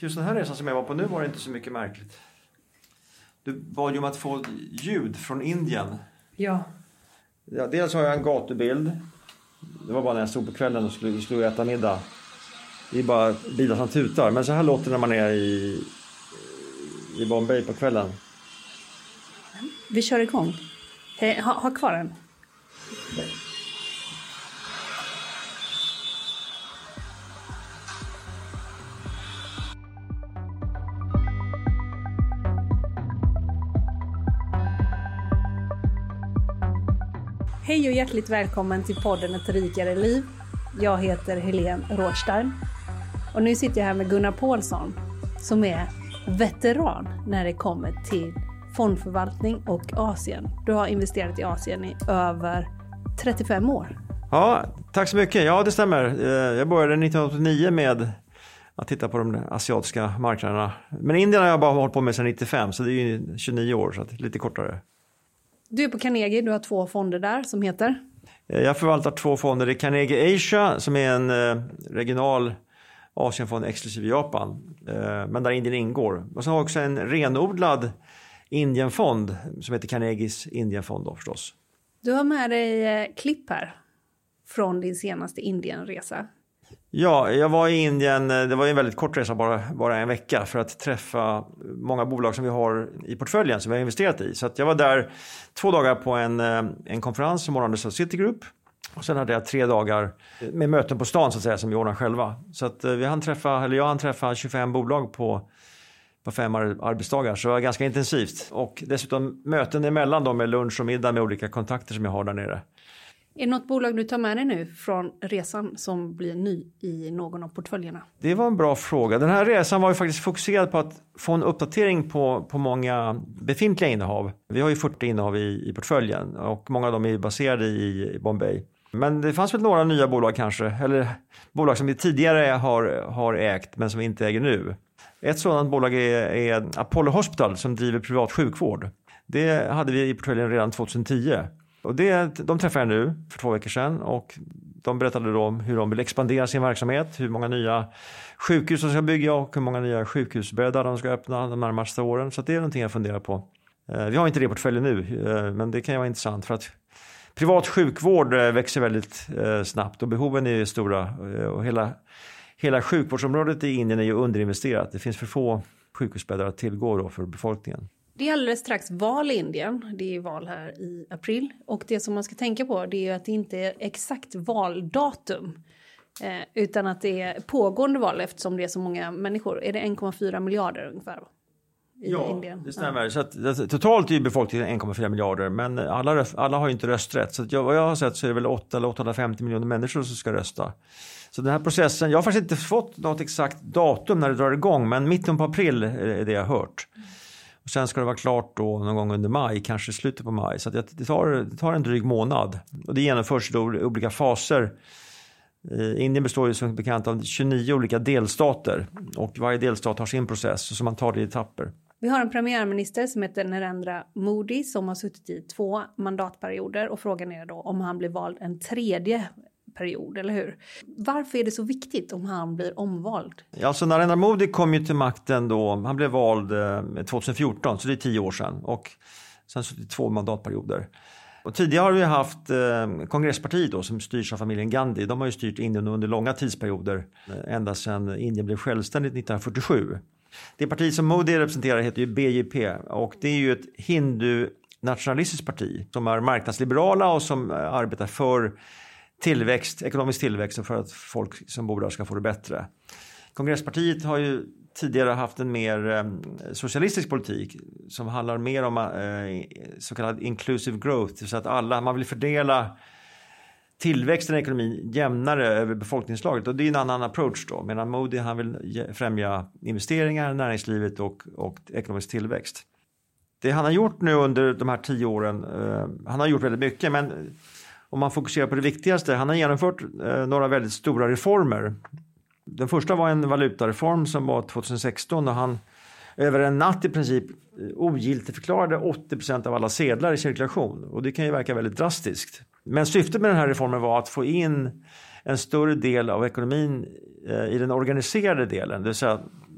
just den här resan som jag var på nu var det inte så mycket märkligt. Du bad ju om att få ljud från Indien. Ja. Ja, dels har jag en gatubild. Det var bara när jag stod på kvällen och skulle äta middag. Det är bara bilar som tutar. Men så här låter det när man är i Bombay på kvällen. Vi kör igång. Ha kvar den. Hej och hjärtligt välkommen till podden Ett rikare liv. Jag heter Helene Rådstein. Och nu sitter jag här med Gunnar Paulsson som är veteran när det kommer till fondförvaltning och Asien. Du har investerat i Asien i över 35 år. Ja, tack så mycket. Ja, det stämmer. Jag började 1989 med att titta på de asiatiska marknaderna. Men Indien har jag bara hållit på med sedan 95, så det är ju 29 år, så att lite kortare. Du är på Carnegie, du har 2 fonder där som heter? Jag förvaltar 2 fonder. Det är Carnegie Asia som är en regional Asienfond exklusive Japan. Men där Indien ingår. Och så har jag också en renodlad Indienfond som heter Carnegies Indienfond då förstås. Du har med dig klipp här från din senaste Indienresa. Ja, jag var i Indien, det var en väldigt kort resa, bara en vecka, för att träffa många bolag som vi har i portföljen som vi har investerat i. Så att jag var där 2 dagar på en konferens som ordnades av Citigroup. Och sen hade jag 3 dagar med möten på stan så att säga, som vi ordnar själva. Så att jag hann träffa 25 bolag på 5 arbetsdagar, så det var ganska intensivt. Och dessutom möten emellan dem med lunch och middag med olika kontakter som jag har där nere. Är det något bolag du tar med dig nu från resan som blir ny i någon av portföljerna? Det var en bra fråga. Den här resan var ju faktiskt fokuserad på att få en uppdatering på många befintliga innehav. Vi har ju 40 innehav i portföljen och många av dem är baserade i Bombay. Men det fanns väl några nya bolag kanske, eller bolag som vi tidigare har ägt men som vi inte äger nu. Ett sådant bolag är Apollo Hospital som driver privat sjukvård. Det hade vi i portföljen redan 2010. Och de träffade jag nu för 2 veckor sedan och de berättade då om hur de vill expandera sin verksamhet, hur många nya sjukhus de ska bygga och hur många nya sjukhusbäddar de ska öppna de närmaste åren. Så det är någonting jag funderar på. Vi har inte det i portföljen nu, men det kan ju vara intressant för att privat sjukvård växer väldigt snabbt och behoven är stora och hela sjukvårdsområdet i Indien är ju underinvesterat. Det finns för få sjukhusbäddar att tillgå då för befolkningen. Det är alldeles strax val i Indien. Det är val här i april. Och det som man ska tänka på det är att det inte är exakt valdatum. Utan att det är pågående val eftersom det är så många människor. Är det 1,4 miljarder ungefär i Indien? Ja, det stämmer. Så att, totalt är ju befolkningen 1,4 miljarder. Men alla har ju inte rösträtt. Så vad jag har sett så är det väl 8 eller 850 miljoner människor som ska rösta. Så den här processen, jag har faktiskt inte fått något exakt datum när det drar igång. Men mitten på april är det jag har hört. Och sen ska det vara klart då någon gång under maj, kanske slutet på maj. Så att det tar en dryg månad. Och det genomförs då i olika faser. Indien består ju som bekant av 29 olika delstater. Och varje delstat har sin process så man tar det i etapper. Vi har en premiärminister som heter Narendra Modi som har suttit i 2 mandatperioder. Och frågan är då om han blir vald en 3:e period, eller hur? Varför är det så viktigt om han blir omvald? Alltså Narendra Modi kom ju till makten då, han blev vald 2014, så det är 10 år sedan. Och sen så är det 2 mandatperioder. Och tidigare har vi haft kongresspartiet då som styrs av familjen Gandhi. De har ju styrt Indien under långa tidsperioder, ända sedan Indien blev självständigt 1947. Det parti som Modi representerar heter ju BJP och det är ju ett hindu-nationalistiskt parti som är marknadsliberala och som arbetar för ekonomisk tillväxt och för att folk som bor där ska få det bättre. Kongresspartiet har ju tidigare haft en mer socialistisk politik som handlar mer om så kallad inclusive growth. Så att man vill fördela tillväxten i ekonomin jämnare över befolkningslaget. Och det är en annan approach då. Medan Modi han vill främja investeringar, näringslivet och ekonomisk tillväxt. Det han har gjort nu under de här 10 åren, han har gjort väldigt mycket, men om man fokuserar på det viktigaste, han har genomfört några väldigt stora reformer. Den första var en valutareform som var 2016 och han över en natt i princip ogiltigförklarade 80% av alla sedlar i cirkulation. Och det kan ju verka väldigt drastiskt. Men syftet med den här reformen var att få in en större del av ekonomin i den organiserade delen. Det vill säga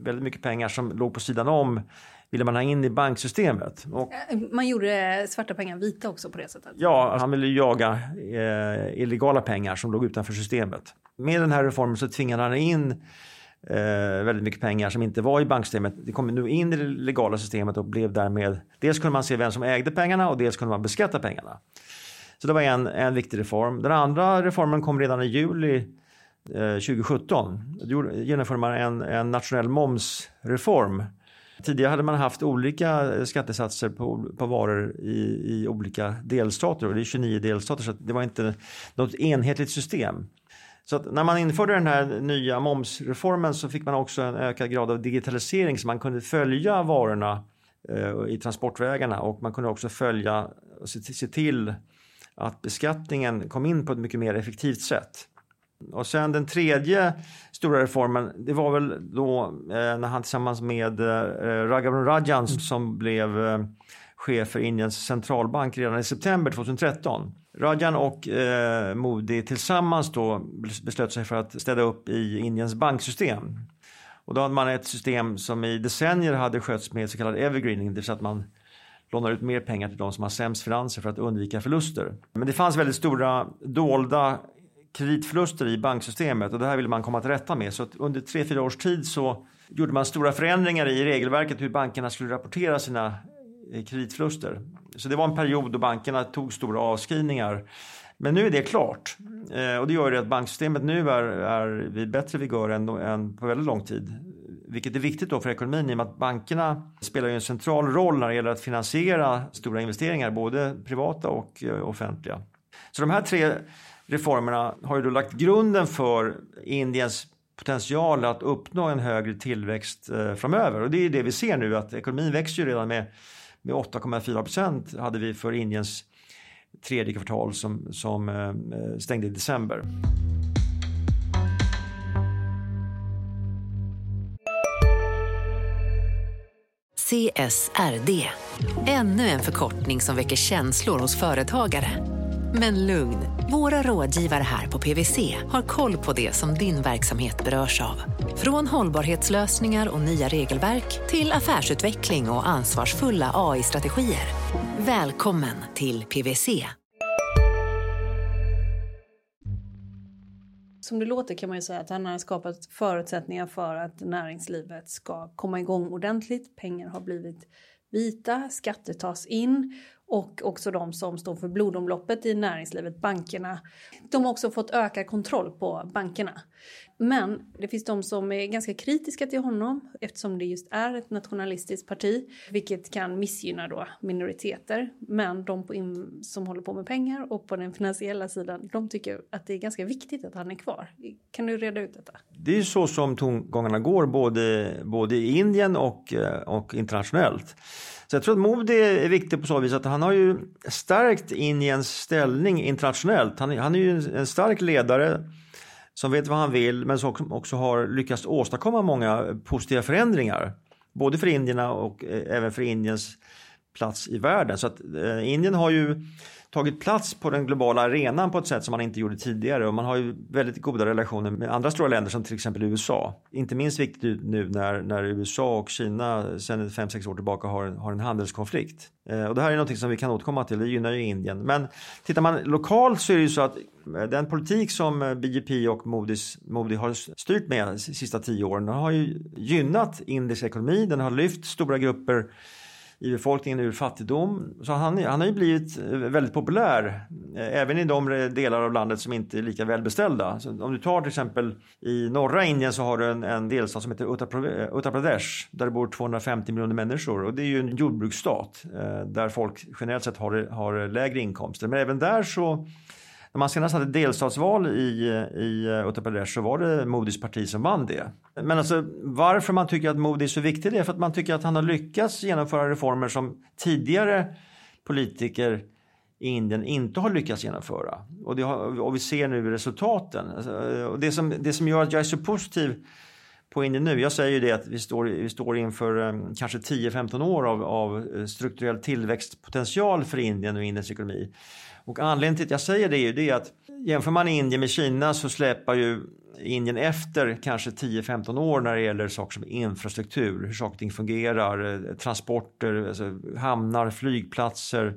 väldigt mycket pengar som låg på sidan om ville man ha in i banksystemet. Och, man gjorde svarta pengar vita också på det sättet? Ja, han ville jaga illegala pengar som låg utanför systemet. Med den här reformen så tvingade han in väldigt mycket pengar som inte var i banksystemet. Det kom nu in i det legala systemet och blev därmed, dels kunde man se vem som ägde pengarna och dels kunde man beskatta pengarna. Så det var en viktig reform. Den andra reformen kom redan i juli 2017. Då genomförde man en nationell momsreform. Tidigare hade man haft olika skattesatser på varor i olika delstater, och det är 29 delstater, så det var inte något enhetligt system. Så att när man införde den här nya momsreformen så fick man också en ökad grad av digitalisering, så man kunde följa varorna i transportvägarna, och man kunde också följa och se till att beskattningen kom in på ett mycket mer effektivt sätt. Och sen den tredje stora reformen, det var väl då när han tillsammans med Raghavan Rajan som blev chef för Indiens centralbank redan i september 2013. Rajan och Modi tillsammans då beslöt sig för att städa upp i Indiens banksystem. Och då hade man ett system som i decennier hade skötts med så kallad evergreening, det vill säga att man lånar ut mer pengar till de som har sämst finanser för att undvika förluster. Men det fanns väldigt stora dolda kreditförluster i banksystemet, och det här ville man komma till rätta med. Så att under 3-4 års tid så gjorde man stora förändringar i regelverket hur bankerna skulle rapportera sina kreditförluster. Så det var en period då bankerna tog stora avskrivningar. Men nu är det klart, och det gör det att banksystemet nu är vid bättre vigör än på väldigt lång tid. Vilket är viktigt då för ekonomin, i och med att bankerna spelar ju en central roll när det gäller att finansiera stora investeringar, både privata och offentliga. Så de här 3 reformerna har ju då lagt grunden för Indiens potential att uppnå en högre tillväxt framöver. Och det är det vi ser nu, att ekonomin växer ju redan med 8,4% hade vi för Indiens tredje kvartal som stängde i december. CSRD. Ännu en förkortning som väcker känslor hos företagare. Men lugn, våra rådgivare här på PwC har koll på det som din verksamhet berörs av. Från hållbarhetslösningar och nya regelverk till affärsutveckling och ansvarsfulla AI-strategier. Välkommen till PwC. Som det låter kan man ju säga att han har skapat förutsättningar för att näringslivet ska komma igång ordentligt. Pengar har blivit vita, skatter tas in, och också de som står för blodomloppet i näringslivet, bankerna. De har också fått ökad kontroll på bankerna. Men det finns de som är ganska kritiska till honom eftersom det just är ett nationalistiskt parti, vilket kan missgynna då minoriteter. Men de som håller på med pengar och på den finansiella sidan, de tycker att det är ganska viktigt att han är kvar. Kan du reda ut detta? Det är ju så som tongångarna går både i Indien och internationellt. Så jag tror att Modi är viktig på så vis att han har ju stärkt Indiens ställning internationellt. Han är ju en stark ledare som vet vad han vill, men som också har lyckats åstadkomma många positiva förändringar. Både för indierna och även för Indiens plats i världen. Så att Indien har ju tagit plats på den globala arenan på ett sätt som man inte gjorde tidigare. Och man har ju väldigt goda relationer med andra stora länder som till exempel USA. Inte minst viktigt nu när USA och Kina sedan 5-6 år tillbaka har en handelskonflikt. Och det här är något som vi kan återkomma till, det gynnar ju Indien. Men tittar man lokalt så är det ju så att den politik som BJP och Modi har styrt med de sista 10 åren har ju gynnat Indiens ekonomi. Den har lyft stora grupper i befolkningen ur fattigdom. Så han har ju blivit väldigt populär även i de delar av landet som inte är lika välbeställda. Så om du tar till exempel i norra Indien så har du en delstat som heter Uttar Pradesh där det bor 250 miljoner människor, och det är ju en jordbruksstat där folk generellt sett har lägre inkomster. Men även där så, när man senast hade delstatsval i Uttar Pradesh så var det Modis parti som vann det. Men alltså varför man tycker att Modi är så viktig, det är för att man tycker att han har lyckats genomföra reformer som tidigare politiker i Indien inte har lyckats genomföra. Och vi ser nu resultaten. Och det som gör att jag är så positiv på Indien nu, jag säger ju det att vi står inför kanske 10-15 år av strukturell tillväxtpotential för Indien och Indiens ekonomi. Och anledningen till att jag säger det är ju det att jämför man Indien med Kina så släpar ju Indien efter kanske 10-15 år när det gäller saker som infrastruktur, hur saker och ting fungerar, transporter, alltså hamnar, flygplatser,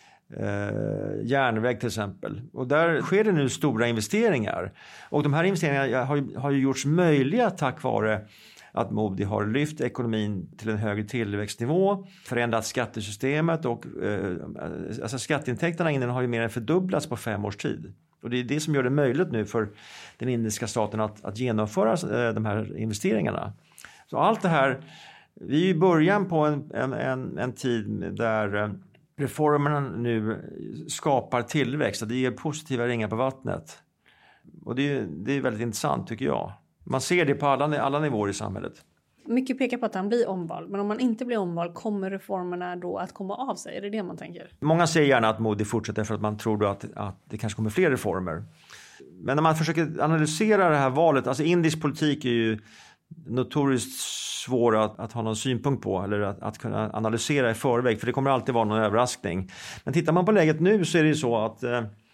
järnväg till exempel. Och där sker det nu stora investeringar. Och de här investeringarna har ju gjorts möjliga tack vare att Modi har lyft ekonomin till en högre tillväxtnivå, förändrat skattesystemet och alltså skatteintäkterna innan har ju mer än fördubblats på 5 års tid. Och det är det som gör det möjligt nu för den indiska staten att genomföra de här investeringarna. Så allt det här, vi är i början på en tid där reformerna nu skapar tillväxt och det ger positiva ringar på vattnet. Och det är väldigt intressant tycker jag. Man ser det på alla nivåer i samhället. Mycket pekar på att han blir omvald. Men om man inte blir omvald, kommer reformerna då att komma av sig? Är det det man tänker? Många säger gärna att Modi fortsätter för att man tror då att det kanske kommer fler reformer. Men när man försöker analysera det här valet, alltså indisk politik är ju notoriskt svår att ha någon synpunkt på eller att kunna analysera i förväg, för det kommer alltid vara någon överraskning. Men tittar man på läget nu så är det ju så att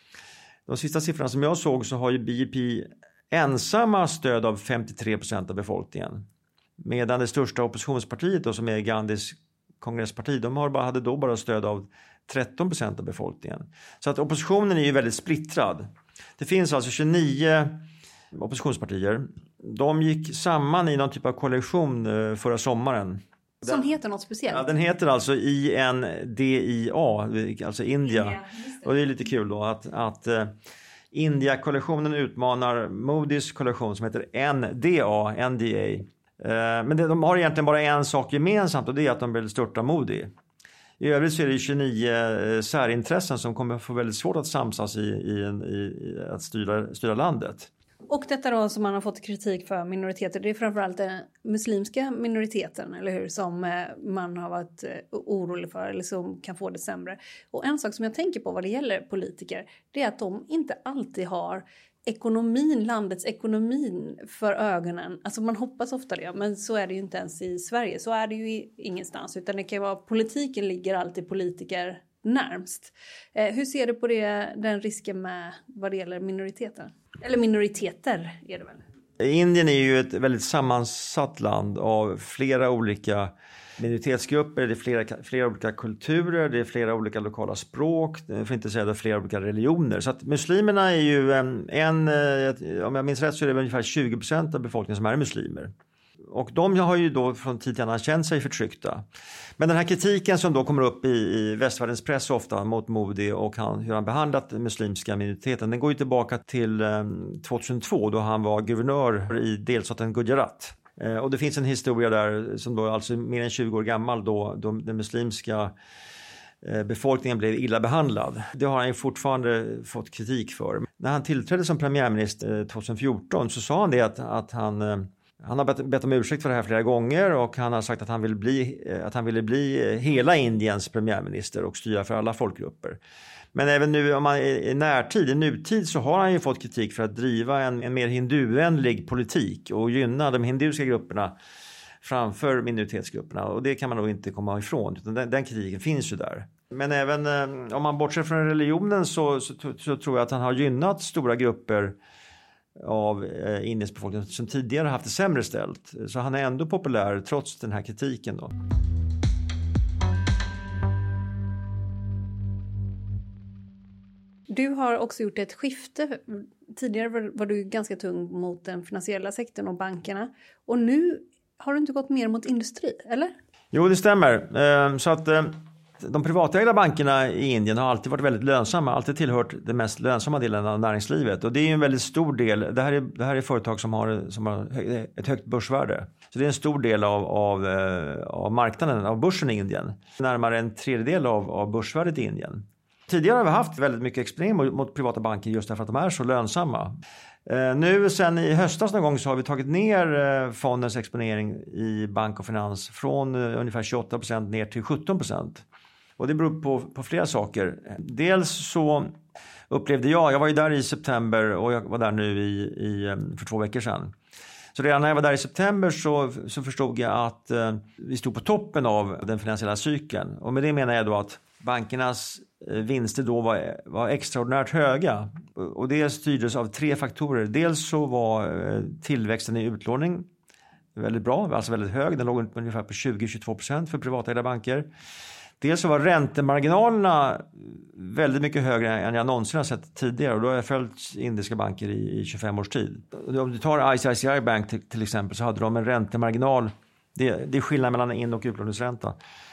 de sista siffrorna som jag såg så har ju BJP ensamma stöd av 53% av befolkningen. Medan det största oppositionspartiet då, som är Gandhis kongressparti, de hade då bara stöd av 13% av befolkningen. Så att oppositionen är ju väldigt splittrad. Det finns alltså 29 oppositionspartier. De gick samman i någon typ av koalition förra sommaren. Som heter något speciellt? Ja, den heter alltså INDIA, alltså India. Och det är lite kul då att India-koalitionen utmanar Modis koalition som heter NDA. Men de har egentligen bara en sak gemensamt och det är att de vill störta Modi. I övrigt så är det 29 särintressen som kommer få väldigt svårt att samsas i att styra landet. Och detta då som man har fått kritik för minoriteter, det är framförallt den muslimska minoriteten, eller hur, som man har varit orolig för eller som kan få det sämre. Och en sak som jag tänker på vad det gäller politiker, det är att de inte alltid har landets ekonomin för ögonen. Alltså man hoppas ofta det, men så är det ju inte ens i Sverige. Så är det ju ingenstans, utan det kan vara politiken ligger alltid politiker närmst. Hur ser du på den risken med vad det gäller minoriteter? Eller minoriteter är det väl? Indien är ju ett väldigt sammansatt land av flera olika minoritetsgrupper, det är flera olika kulturer, det är flera olika lokala språk, för inte säga flera olika religioner. Så att muslimerna är ju om jag minns rätt så är det ungefär 20% av befolkningen som är muslimer. Och de har ju då från tid till annan känt sig förtryckta. Men den här kritiken som då kommer upp i västvärldens press ofta mot Modi och hur han behandlat den muslimska minoriteten, den går ju tillbaka till 2002 då han var guvernör i delstaten Gujarat. Och det finns en historia där som då alltså mer än 20 år gammal då den muslimska befolkningen blev illa behandlad. Det har han ju fortfarande fått kritik för. När han tillträdde som premiärminister 2014 så sa han det att han har bett om ursäkt för det här flera gånger och han har sagt att han ville bli hela Indiens premiärminister och styra för alla folkgrupper. Men även nu om man i nutid så har han ju fått kritik för att driva en mer hinduvänlig politik och gynna de hinduiska grupperna framför minoritetsgrupperna, och det kan man nog inte komma ifrån, utan den kritiken finns ju där. Men även om man bortser från religionen så tror jag att han har gynnat stora grupper av Indiens befolkning som tidigare haft det sämre ställt. Så han är ändå populär trots den här kritiken då. Du har också gjort ett skifte. Tidigare var du ganska tung mot den finansiella sektorn och bankerna. Och nu har du inte gått mer mot industri, eller? Jo, det stämmer. Så att de privatägda bankerna i Indien har alltid varit väldigt lönsamma. Alltid tillhört den mest lönsamma delen av näringslivet. Och det är ju en väldigt stor del. Det här är företag som har ett högt börsvärde. Så det är en stor del av marknaden, av börsen i Indien. Närmare en tredjedel av börsvärdet i Indien. Tidigare har vi haft väldigt mycket exponering mot privata banker just därför att de är så lönsamma. Nu sen i höstas någon gång så har vi tagit ner fondens exponering i bank och finans från ungefär 28% ner till 17%. Och det beror på flera saker. Dels så upplevde jag var ju där i september och jag var där nu för 2 veckor sedan. Så redan när jag var där i september så förstod jag att vi stod på toppen av den finansiella cykeln. Och med det menar jag då att bankernas vinster då var extraordinärt höga. Och det styrdes av 3 faktorer. Dels så var tillväxten i utlåning väldigt bra, alltså väldigt hög. Den låg ungefär på 20-22% för privatägda banker. Dels så var räntemarginalerna väldigt mycket högre än jag någonsin har sett tidigare. Och då har jag följt indiska banker i 25 års tid. Om du tar ICICI Bank till exempel, så hade de en räntemarginal. Det är skillnad mellan in- och utlåningsränta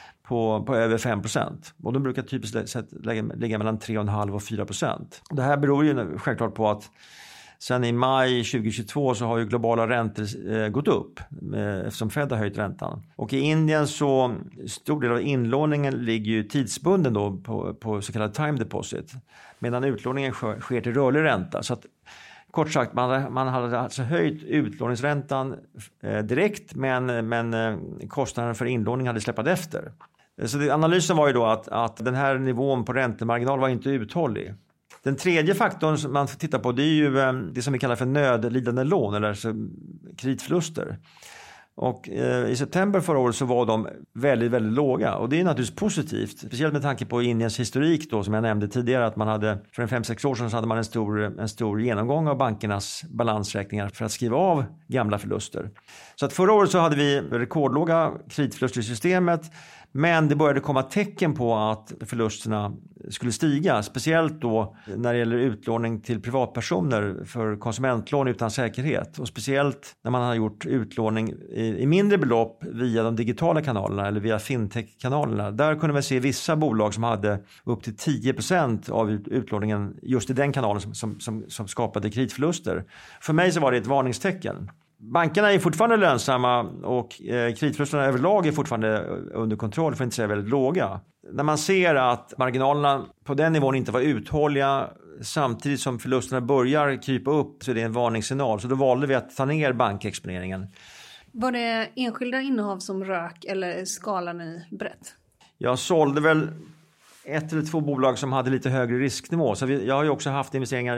på över 5%. Och de brukar typiskt sett ligga mellan 3,5 och 4%. Det här beror ju självklart på att sen i maj 2022 så har ju globala räntor gått upp eftersom Fed har höjt räntan. Och i Indien så stor del av inlåningen ligger ju tidsbunden då på så kallad time deposit. Medan utlåningen sker till rörlig ränta. Så att kort sagt, man hade alltså höjt utlåningsräntan direkt men kostnaden för inlåning hade släppt efter. Så analysen var ju då att den här nivån på räntemarginal var inte uthållig. Den tredje faktorn som man får titta på, det är ju det som vi kallar för nödlidande lån eller alltså kreditförluster. Och i september förra året så var de väldigt, väldigt låga. Och det är naturligtvis positivt. Speciellt med tanke på Indiens historik då, som jag nämnde tidigare. Att man hade, för en 5-6 år sedan så hade man en stor genomgång av bankernas balansräkningar för att skriva av gamla förluster. Så att förra året så hade vi rekordlåga kreditförluster i systemet. Men det började komma tecken på att förlusterna skulle stiga. Speciellt då när det gäller utlåning till privatpersoner för konsumentlån utan säkerhet. Och speciellt när man har gjort utlåning i mindre belopp via de digitala kanalerna eller via fintech-kanalerna. Där kunde vi se vissa bolag som hade upp till 10% av utlåningen just i den kanalen som skapade kreditförluster. För mig så var det ett varningstecken. Bankerna är fortfarande lönsamma och kreditförlusterna överlag är fortfarande under kontroll, för att inte säga väldigt låga. När man ser att marginalerna på den nivån inte var uthålliga samtidigt som förlusterna börjar krypa upp, så är det en varningssignal. Så då valde vi att ta ner bankexponeringen. Var det enskilda innehav som rök eller skalar ni brett? Jag sålde väl 1 eller 2 bolag som hade lite högre risknivå. Så jag har ju också haft investeringar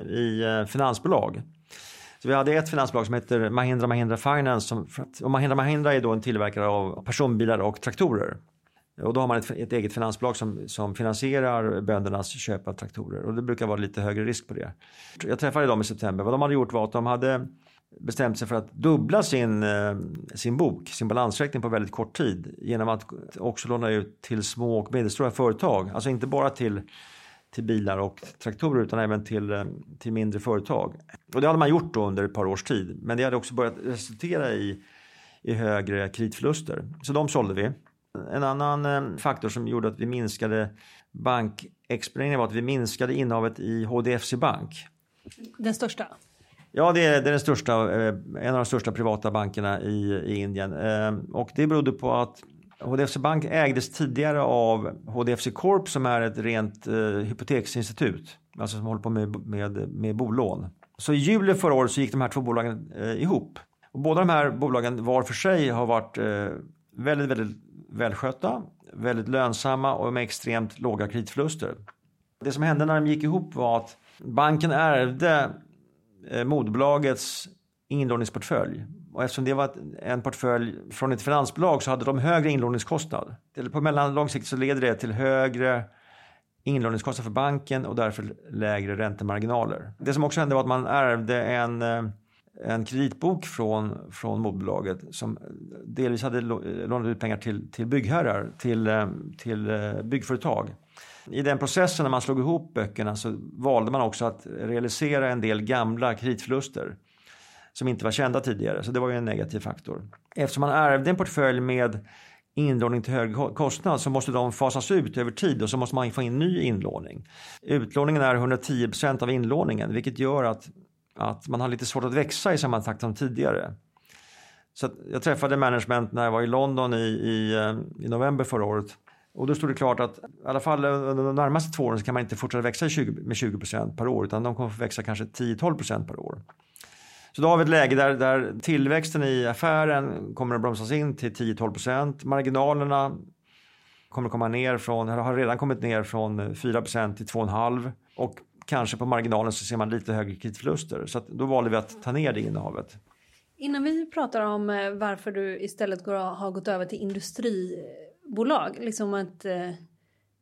i finansbolag. Så vi hade ett finansbolag som heter Mahindra Finance. Och Mahindra är då en tillverkare av personbilar och traktorer. Och då har man ett eget finansbolag som finansierar böndernas köp av traktorer. Och det brukar vara lite högre risk på det. Jag träffade dem i september. Vad de hade gjort var att de hade bestämt sig för att dubbla sin balansräkning på väldigt kort tid. Genom att också låna ut till små och medelstora företag. Alltså inte bara till bilar och traktorer utan även till mindre företag. Och det hade man gjort då under ett par års tid. Men det hade också börjat resultera i högre kreditförluster. Så de sålde vi. En annan faktor som gjorde att vi minskade bankexponeringen var att vi minskade innehavet i HDFC Bank. Den största? Ja, det är den största, en av de största privata bankerna i Indien. Och det berodde på att HDFC Bank ägdes tidigare av HDFC Corp som är ett rent hypoteksinstitut. Alltså som håller på med bolån. Så i juli förra året så gick de här 2 bolagen ihop. Och båda de här bolagen var för sig har varit väldigt, väldigt välskötta, väldigt lönsamma och med extremt låga kreditförluster. Det som hände när de gick ihop var att banken ärvde moderbolagets inlåningsportfölj. Och eftersom det var en portfölj från ett finansbolag så hade de högre inlåningskostnad. På mellanlång sikt så leder det till högre inlåningskostnad för banken och därför lägre räntemarginaler. Det som också hände var att man ärvde en kreditbok från moderbolaget som delvis hade lånat ut pengar till byggherrar, till byggföretag. I den processen när man slog ihop böckerna så valde man också att realisera en del gamla kreditförluster som inte var kända tidigare. Så det var ju en negativ faktor. Eftersom man ärvde en portfölj med inlåning till hög kostnad så måste de fasas ut över tid och så måste man få in ny inlåning. Utlåningen är 110% av inlåningen, vilket gör att man har lite svårt att växa i samma takt som tidigare. Så jag träffade management när jag var i London i november förra året. Och då stod det klart att i alla fall under de närmaste 2 åren så kan man inte fortsätta växa med 20% per år utan de kommer att växa kanske 10-12% per år. Så då har vi ett läge där tillväxten i affären kommer att bromsas in till 10-12%. Marginalerna kommer att komma ner har redan kommit ner från 4% till 2,5%. Och kanske på marginalen så ser man lite högre kreditförluster. Så då valde vi att ta ner det innehavet. Innan vi pratar om varför du istället har gått över till industribolag. Liksom att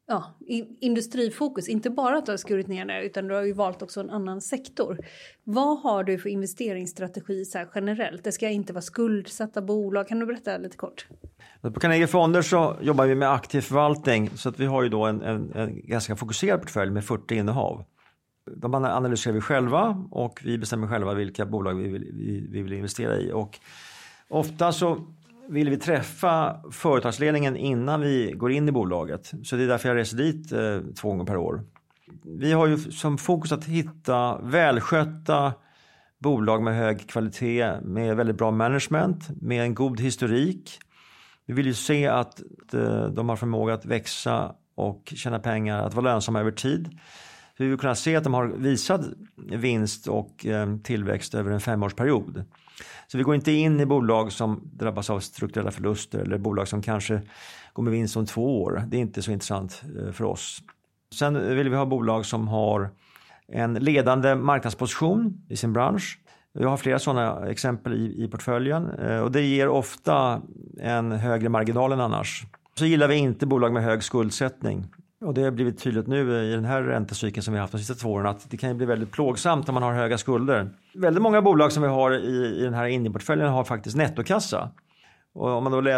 industrifokus. Inte bara att du har skurit ner det, utan du har ju valt också en annan sektor. Vad har du för investeringsstrategi så här generellt? Det ska inte vara skuldsatta bolag. Kan du berätta lite kort? På Carnegie Fonder så jobbar vi med aktiv förvaltning, så att vi har ju då en ganska fokuserad portfölj med 40 innehav. De analyserar vi själva och vi bestämmer själva vilka bolag vi vill investera i. Och ofta så vill vi träffa företagsledningen innan vi går in i bolaget. Så det är därför jag reser dit 2 gånger per år. Vi har ju som fokus att hitta välskötta bolag med hög kvalitet, med väldigt bra management, med en god historik. Vi vill ju se att de har förmåga att växa och tjäna pengar, att vara lönsamma över tid. Vi vill kunna se att de har visat vinst och tillväxt över en 5-årsperiod. Så vi går inte in i bolag som drabbas av strukturella förluster eller bolag som kanske går med vinst om 2 år. Det är inte så intressant för oss. Sen vill vi ha bolag som har en ledande marknadsposition i sin bransch. Vi har flera sådana exempel i portföljen och det ger ofta en högre marginal än annars. Så gillar vi inte bolag med hög skuldsättning. Och det har blivit tydligt nu i den här räntecykeln som vi har haft de sista 2 åren att det kan bli väldigt plågsamt om man har höga skulder. Väldigt många bolag som vi har i den här indieportföljen har faktiskt nettokassa. Och om man då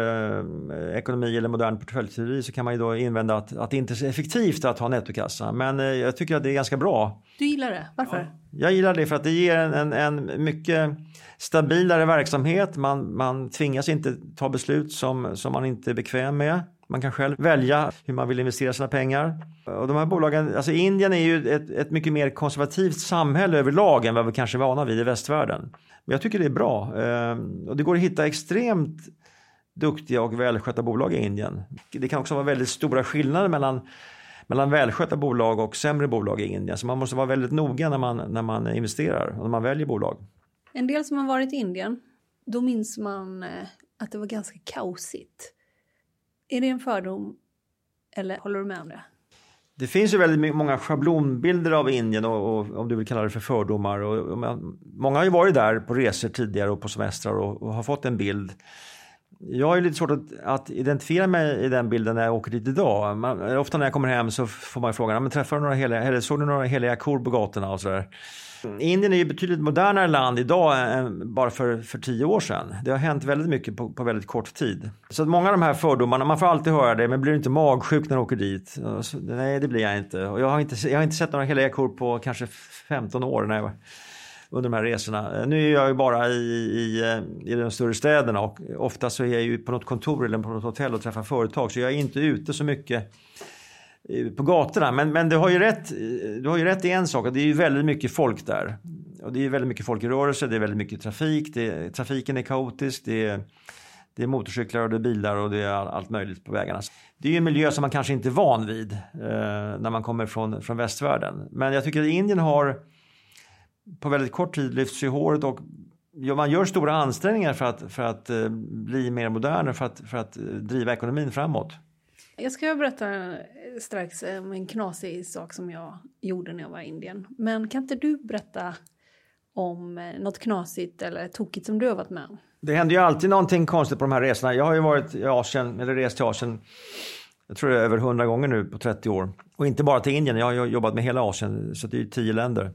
läser ekonomi eller modern portföljteori så kan man ju då invända att det inte är så effektivt att ha nettokassa. Men jag tycker att det är ganska bra. Du gillar det? Varför? Ja, jag gillar det för att det ger en mycket stabilare verksamhet. Man tvingas inte ta beslut som man inte är bekväm med. Man kan själv välja hur man vill investera sina pengar. Och de här bolagen, alltså Indien är ju ett mycket mer konservativt samhälle överlag än vad vi kanske är vana vid i västvärlden. Men jag tycker det är bra. Och det går att hitta extremt duktiga och välskötta bolag i Indien. Det kan också vara väldigt stora skillnader mellan välskötta bolag och sämre bolag i Indien. Så man måste vara väldigt noga när man investerar och när man väljer bolag. En del som har varit i Indien, då minns man att det var ganska kaosigt. Är det en fördom eller håller du med om det? Det finns ju väldigt många schablonbilder av Indien och om du vill kalla det för fördomar. Många har ju varit där på resor tidigare och på semestrar och har fått en bild. Jag är lite svårt att identifiera mig i den bilden när jag åker dit idag. Ofta när jag kommer hem så får man frågan, men träffar du såg du några heliga kor på gatorna och sådär. Indien är ju betydligt modernare land idag än bara för 10 år sedan. Det har hänt väldigt mycket på väldigt kort tid. Så att många av de här fördomarna, man får alltid höra det, men blir du inte magsjuk när du åker dit? Nej, det blir jag inte. Och jag har inte sett några heliga kor på kanske 15 år under de här resorna. Nu är jag ju bara i de större städerna och ofta så är jag ju på något kontor eller på något hotell och träffar företag, så jag är inte ute så mycket på gatorna. Men du har ju rätt i en sak, att det är ju väldigt mycket folk där. Och det är väldigt mycket folk i rörelse, det är väldigt mycket trafik, trafiken är kaotisk, det är motorcyklar och det är bilar och det är allt möjligt på vägarna. Det är ju en miljö som man kanske inte är van vid när man kommer från västvärlden. Men jag tycker att Indien har på väldigt kort tid lyfts i håret och man gör stora ansträngningar för att bli mer modern, för att driva ekonomin framåt. Jag ska berätta strax om en knasig sak som jag gjorde när jag var i Indien. Men kan inte du berätta om något knasigt eller tokigt som du har varit med om? Det händer ju alltid någonting konstigt på de här resorna. Jag har ju varit i Asien, eller rest till Asien, jag tror det är över 100 gånger nu på 30 år. Och inte bara till Indien, jag har jobbat med hela Asien, så det är 10 länder.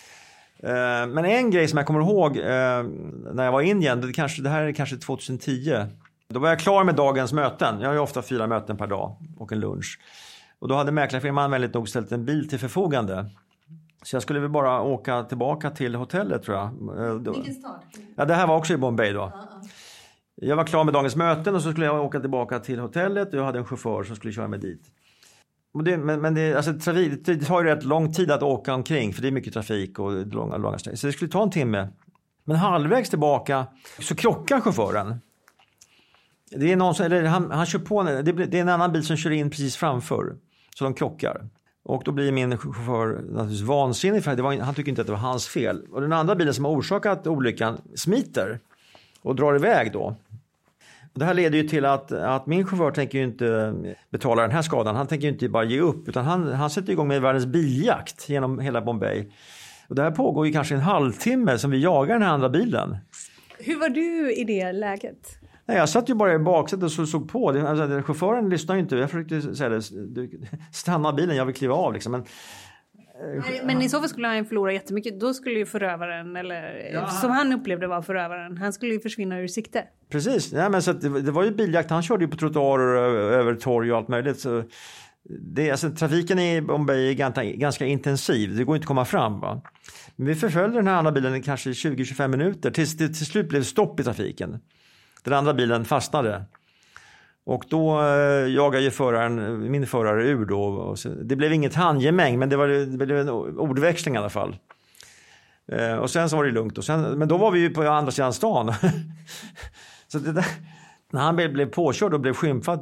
Men en grej som jag kommer ihåg när jag var i Indien, det här är kanske 2010. Då var jag klar med dagens möten. Jag har ju ofta 4 möten per dag och en lunch. Och då hade mäklarfirman väldigt nog ställt en bil till förfogande. Så jag skulle väl bara åka tillbaka till hotellet, tror jag. Vilken stad? Ja, det här var också i Bombay då. Jag var klar med dagens möten och så skulle jag åka tillbaka till hotellet. Och jag hade en chaufför som skulle köra mig dit. Men det tar ju rätt lång tid att åka omkring, för det är mycket trafik och långa sträckor. Så det skulle ta en timme. Men halvvägs tillbaka så krockar chauffören. Det är någon han kör på, det är en annan bil som kör in precis framför, så de krockar. Och då blir min chaufför naturligtvis vansinnig, för han tycker inte att det var hans fel. Och den andra bilen som har orsakat olyckan smiter och drar iväg då. Och det här leder ju till att min chaufför tänker ju inte betala den här skadan. Han tänker ju inte bara ge upp, utan han sätter igång med världens biljakt genom hela Bombay. Och det här pågår ju kanske en halvtimme som vi jagar den här andra bilen. Hur var du i det läget? Nej, jag satt ju bara i baksätet och såg på. Alltså, chauffören lyssnade ju inte. Jag försökte säga det. Stanna bilen, jag vill kliva av liksom. Men i så fall skulle han förlora jättemycket. Då skulle ju förövaren, eller som han upplevde var förövaren, han skulle ju försvinna ur sikte. Precis, nej, men så att det var ju biljakt. Han körde ju på trottoarer, över torg och allt möjligt. Så trafiken i Bombay är ganska intensiv. Det går inte att komma fram, va? Men vi förföljde den här andra bilen kanske 20-25 minuter. Tills det till slut blev stopp i trafiken. Den andra bilen fastnade. Och då jagade ju min förare ur då. Och det blev inget handgemäng, men det blev en ordväxling i alla fall. Och sen så var det lugnt. Men då var vi ju på andra sidan stan. Så det där, när han blev påkörd och blev skymfad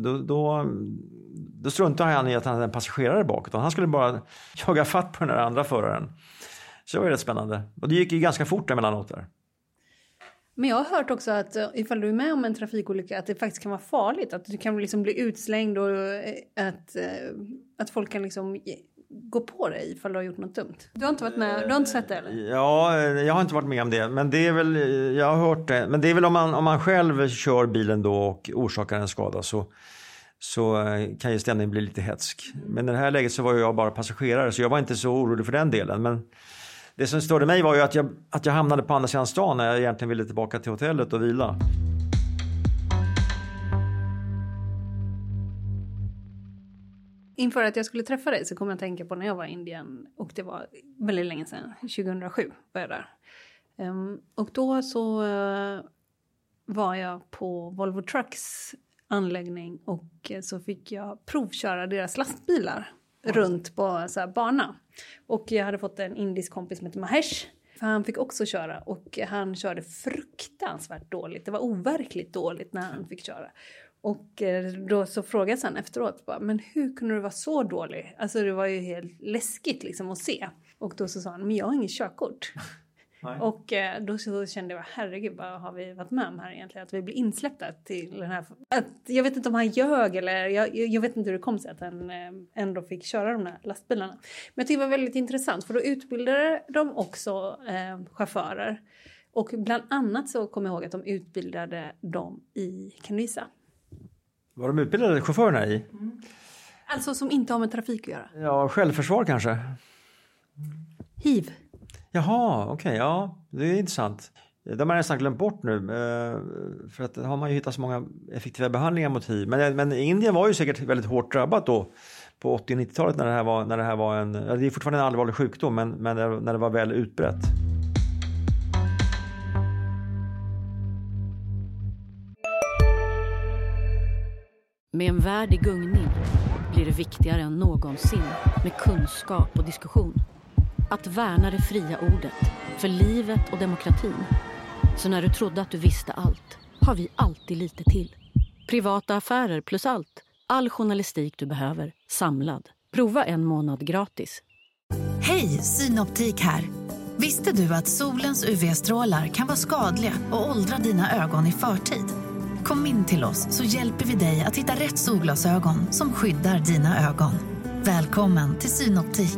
då struntade han i att han hade en passagerare bakåt. Han skulle bara jaga fatt på den där andra föraren. Så det var ju rätt spännande. Och det gick ju ganska fort emellanåt där. Men jag har hört också att ifall du är med om en trafikolycka att det faktiskt kan vara farligt. Att du kan liksom bli utslängd och att folk kan liksom gå på dig ifall du har gjort något dumt. Du har inte varit med, du har inte sett det eller? Ja, jag har inte varit med om det. Men det är väl, jag har hört det. Men det är väl om man själv kör bilen då och orsakar en skada så kan ju stämningen bli lite hätsk. Men i det här läget så var jag bara passagerare så jag var inte så orolig för den delen. Men det som störde mig var ju att jag hamnade på andra sidan stan när jag egentligen ville tillbaka till hotellet och vila. Inför att jag skulle träffa dig så kom jag att tänka på när jag var i Indien. Och det var väldigt länge sedan, 2007 var jag där. Och då så var jag på Volvo Trucks anläggning och så fick jag provköra deras lastbilar runt på så här bana. Och jag hade fått en indisk kompis som heter Mahesh. För han fick också köra och han körde fruktansvärt dåligt. Det var overkligt dåligt när han fick köra. Och då så frågade jag sen efteråt, men hur kunde du vara så dålig? Alltså det var ju helt läskigt liksom att se. Och då så sa han, men jag har ingen körkort. Och då så kände jag, herregud, vad har vi varit med om här egentligen? Att vi blir insläppta till den här... jag vet inte om han ljög eller... Jag vet inte hur det kom sig att han ändå fick köra de här lastbilarna. Men jag tycker det var väldigt intressant. För då utbildade de också chaufförer. Och bland annat så kommer jag ihåg att de utbildade dem i Kandisa. Var de utbildade chaufförerna i? Mm. Alltså som inte har med trafik att göra. Ja, självförsvar kanske. HIV. Jaha, okej, ja, det är intressant. De har man nästan glömt bort nu. För att har man ju hittat så många effektiva behandlingar mot HIV. Men Indien var ju säkert väldigt hårt drabbat då på 80- och 90-talet när det här var en... Det är fortfarande en allvarlig sjukdom, men när det var väl utbrett. Med en värld i gungning blir det viktigare än någonsin med kunskap och diskussion. Att värna det fria ordet, för livet och demokratin. Så när du trodde att du visste allt, har vi alltid lite till. Privata affärer plus allt. All journalistik du behöver, samlad. Prova 1 månad gratis. Hej, Synoptik här. Visste du att solens UV-strålar kan vara skadliga och åldra dina ögon i förtid? Kom in till oss så hjälper vi dig att hitta rätt solglasögon som skyddar dina ögon. Välkommen till Synoptik.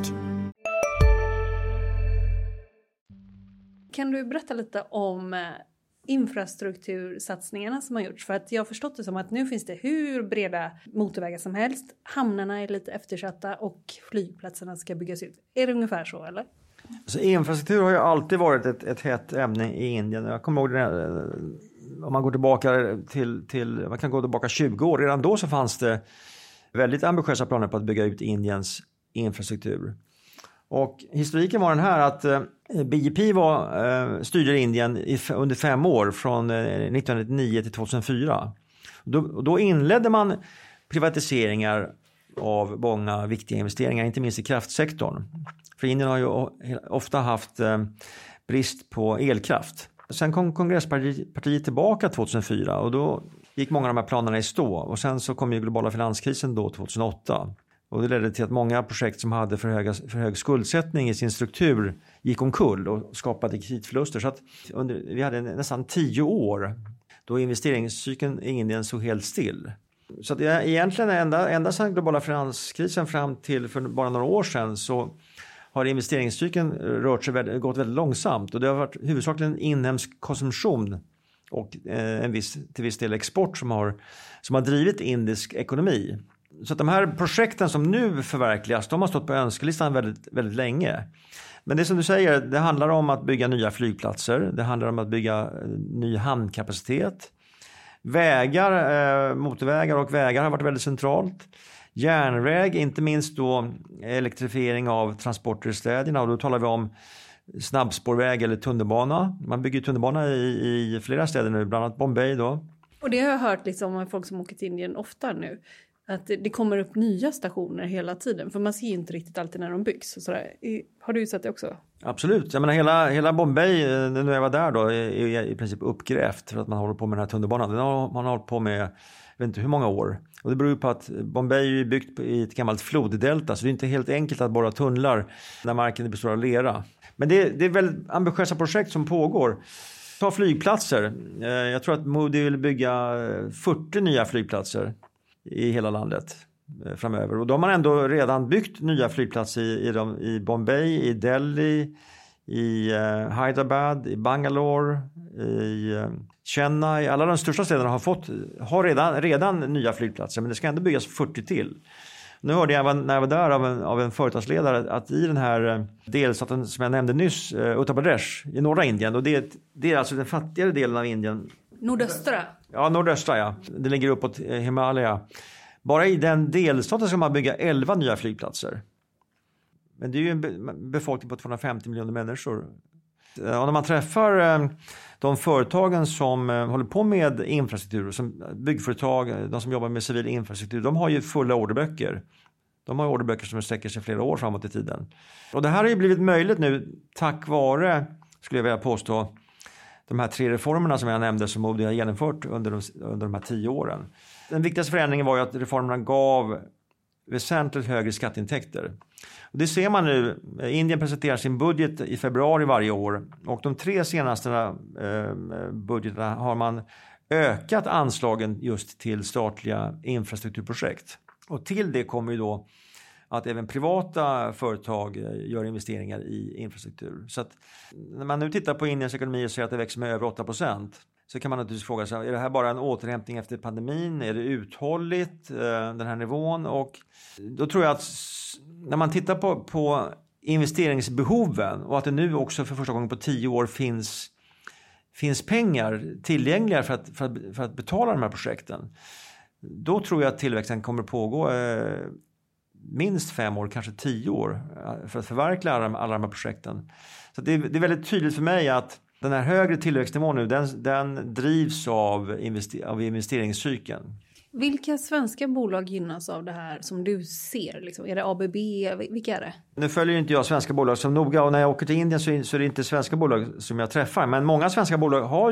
Kan du berätta lite om infrastruktursatsningarna som har gjorts? För att jag har förstått det som att nu finns det hur breda motorvägar som helst. Hamnarna är lite eftersatta och flygplatserna ska byggas ut. Är det ungefär så eller? Så infrastruktur har ju alltid varit ett hett ämne i Indien. Jag kommer ihåg det om man går tillbaka till man kan gå tillbaka 20 år. Redan då så fanns det väldigt ambitiösa planer på att bygga ut Indiens infrastruktur. Och historiken var den här att BJP styrde Indien under 5 år från 1999 till 2004. Då inledde man privatiseringar av många viktiga investeringar, inte minst i kraftsektorn. För Indien har ju ofta haft brist på elkraft. Sen kom kongresspartiet tillbaka 2004 och då gick många av de här planerna i stå. Och sen så kom ju globala finanskrisen då 2008. Och det ledde till att många projekt som hade för hög skuldsättning i sin struktur gick omkull och skapade kreditförluster. Så att vi hade nästan 10 år då investeringscykeln i Indien såg helt still. Så att egentligen ända sedan globala finanskrisen fram till för bara några år sedan så har investeringscykeln gått väldigt långsamt. Och det har varit huvudsakligen inhemsk konsumtion och till viss del export som har drivit indisk ekonomi. Så att de här projekten som nu förverkligas, de har stått på önskelistan väldigt, väldigt länge. Men det som du säger, det handlar om att bygga nya flygplatser, det handlar om att bygga ny hamnkapacitet. Vägar, motorvägar och vägar har varit väldigt centralt. Järnväg, inte minst då elektrifiering av transporter i städerna, och då talar vi om snabbspårväg eller tunnelbana. Man bygger tunnelbana i flera städer nu, bland annat Bombay då. Och det har jag hört liksom av folk som åker till Indien ofta nu. Att det kommer upp nya stationer hela tiden. För man ser ju inte riktigt alltid när de byggs. Och sådär. Har du sett det också? Absolut. Jag menar hela Bombay, när jag var där då, är i princip uppgrävt för att man håller på med den här tunnelbanan. Den har man hållit på med, jag vet inte hur många år. Och det beror ju på att Bombay är byggt i ett gammalt floddelta. Så det är inte helt enkelt att borra tunnlar när marken består av lera. Men det är väldigt ambitiösa projekt som pågår. Ta flygplatser. Jag tror att Modi vill bygga 40 nya flygplatser i hela landet framöver. Och då har man ändå redan byggt nya flygplatser i Bombay, i Delhi, i Hyderabad, i Bangalore, i Chennai. Alla de största städerna har redan nya flygplatser, men det ska ändå byggas 40 till. Nu hörde jag när jag var där av en företagsledare att i den här delstaten som jag nämnde nyss, Uttar Pradesh i norra Indien, och det är alltså den fattigare delen av Indien. Nordöstra? Ja, nordöstra, ja. Det ligger uppåt Himalaya. Bara i den delstaten ska man bygga 11 nya flygplatser. Men det är ju en befolkning på 250 miljoner människor. Och när man träffar de företagen som håller på med infrastruktur, som byggföretag, de som jobbar med civil infrastruktur, de har ju fulla orderböcker. De har orderböcker som sträcker sig flera år framåt i tiden. Och det här har ju blivit möjligt nu tack vare, skulle jag vilja påstå, de här 3 reformerna som jag nämnde som Modi har genomfört under de här 10 åren. Den viktigaste förändringen var ju att reformerna gav väsentligt högre skatteintäkter. Och det ser man nu. Indien presenterar sin budget i februari varje år. Och de 3 senaste budgeterna har man ökat anslagen just till statliga infrastrukturprojekt. Och till det kommer ju då att även privata företag gör investeringar i infrastruktur. Så att när man nu tittar på Indiens ekonomi och ser att det växer med över 8%, så kan man naturligtvis fråga sig, är det här bara en återhämtning efter pandemin? Är det uthålligt, den här nivån? Och då tror jag att när man tittar på investeringsbehoven och att det nu också för första gången på 10 år finns pengar tillgängliga för att betala de här projekten, då tror jag att tillväxten kommer pågå minst 5 år, kanske 10 år för att förverkliga alla de här projekten. Så det är väldigt tydligt för mig att den här högre tillväxtnivån nu, den drivs av investeringscykeln. Vilka svenska bolag gynnas av det här som du ser? Liksom? Är det ABB? Vilka är det? Nu följer inte jag svenska bolag så noga, och när jag åker till Indien så är det inte svenska bolag som jag träffar. Men många svenska bolag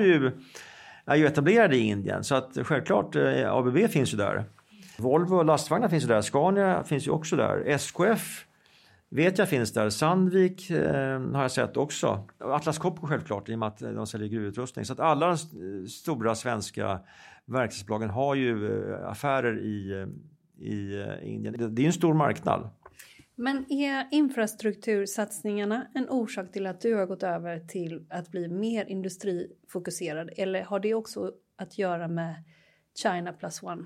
är ju etablerade i Indien, så att självklart ABB finns ju där. Volvo och lastvagnar finns ju där, Scania finns ju också där, SKF vet jag finns där, Sandvik har jag sett också. Atlas Copco självklart, i och med att de säljer gruvutrustning. Så att alla de stora svenska verkstadsbolagen har ju affärer i Indien. Det är ju en stor marknad. Men är infrastruktursatsningarna en orsak till att du har gått över till att bli mer industrifokuserad? Eller har det också att göra med China Plus One?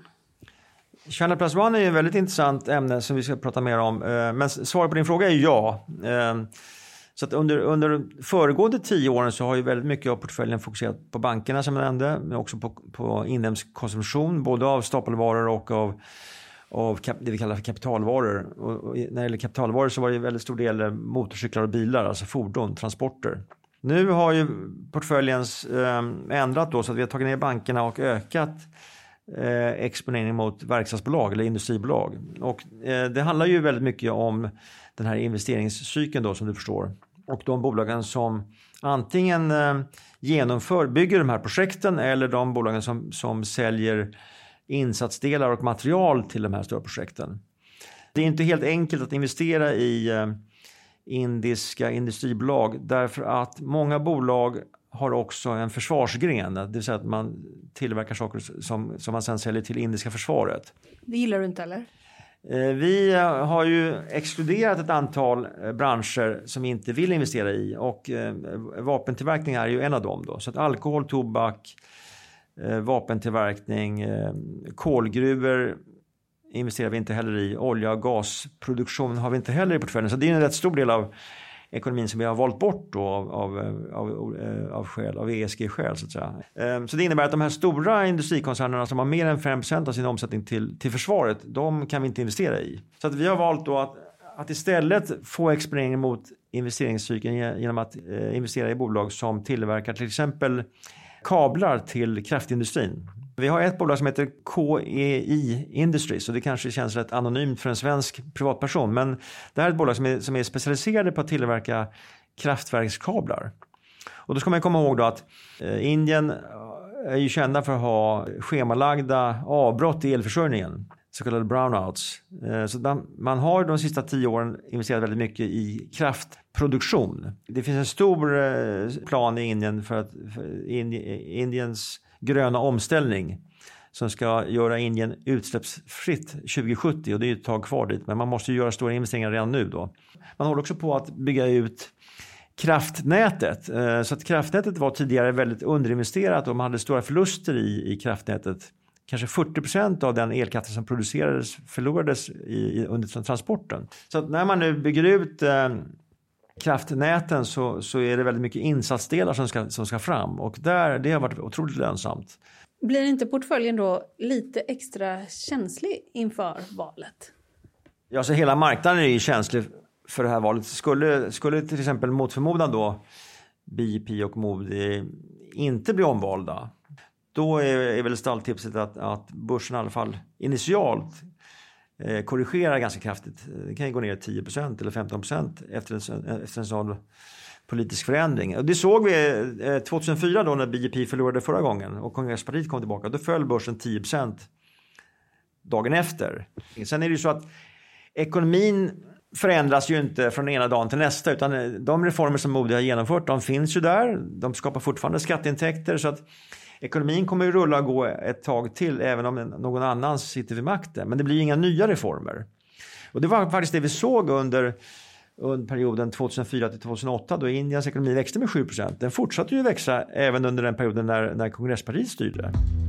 China Plus One är ju ett väldigt intressant ämne som vi ska prata mer om. Men svaret på din fråga är ja. Så att under föregående 10 åren så har ju väldigt mycket av portföljen fokuserat på bankerna som jag nämnde. Men också på inhemsk konsumtion. Både av stapelvaror och av det vi kallar för kapitalvaror. Och när det gäller kapitalvaror så var det en väldigt stor del motorcyklar och bilar. Alltså fordon, transporter. Nu har ju portföljen ändrat då, så att vi har tagit ner bankerna och ökat exponering mot verkstadsbolag eller industribolag. Och det handlar ju väldigt mycket om den här investeringscykeln då, som du förstår. Och de bolagen som antingen bygger de här projekten, eller de bolagen som säljer insatsdelar och material till de här stora projekten. Det är inte helt enkelt att investera i indiska industribolag, därför att många bolag har också en försvarsgren, det vill säga att man tillverkar saker som man sedan säljer till indiska försvaret. Det gillar du inte, eller? Vi har ju exkluderat ett antal branscher som inte vill investera i, och vapentillverkning är ju en av dem då. Så att alkohol, tobak, vapentillverkning, kolgruvor investerar vi inte heller i, olja- och gasproduktion har vi inte heller i portföljen. Så det är en rätt stor del av ekonomin som vi har valt bort då av ESG-skäl så att säga. Så det innebär att de här stora industrikoncernerna som har mer än 5% av sin omsättning till försvaret, de kan vi inte investera i. Så att vi har valt då att istället få exponering mot investeringscykeln genom att investera i bolag som tillverkar till exempel kablar till kraftindustrin. Vi har ett bolag som heter KEI Industries och det kanske känns rätt anonymt för en svensk privatperson, men det här är ett bolag som är specialiserade på att tillverka kraftverkskablar. Och då ska man komma ihåg då att Indien är ju kända för att ha schemalagda avbrott i elförsörjningen, så kallade brownouts. Så man har de sista 10 åren investerat väldigt mycket i kraftproduktion. Det finns en stor plan i Indien för Indiens gröna omställning som ska göra Indien utsläppsfritt 2070 och det är ju ett tag kvar dit, men man måste ju göra stora investeringar redan nu då. Man håller också på att bygga ut kraftnätet, så att kraftnätet var tidigare väldigt underinvesterat och man hade stora förluster i kraftnätet. Kanske 40% av den elkraft som producerades förlorades under transporten. Så att när man nu bygger ut kraftnäten så är det väldigt mycket insatsdelar som ska fram. Och det har varit otroligt lönsamt. Blir inte portföljen då lite extra känslig inför valet? Ja, så hela marknaden är ju känslig för det här valet. Skulle till exempel mot förmodan då BP och Moody inte bli omvalda, då är väl stalltipset att börsen i alla fall initialt korrigerar ganska kraftigt. Det kan ju gå ner 10% eller 15% efter en sån politisk förändring. Och det såg vi 2004 då när BP förlorade förra gången och kongresspartiet kom tillbaka. Då föll börsen 10% dagen efter. Sen är det ju så att ekonomin förändras ju inte från ena dagen till nästa, utan de reformer som Moody har genomfört, de finns ju där. De skapar fortfarande skatteintäkter, så att ekonomin kommer ju rulla och gå ett tag till även om någon annan sitter vid makten. Men det blir inga nya reformer. Och det var faktiskt det vi såg under perioden 2004 till 2008 då Indiens ekonomi växte med 7%. Den fortsatte ju växa även under den perioden när kongresspartiet styrde.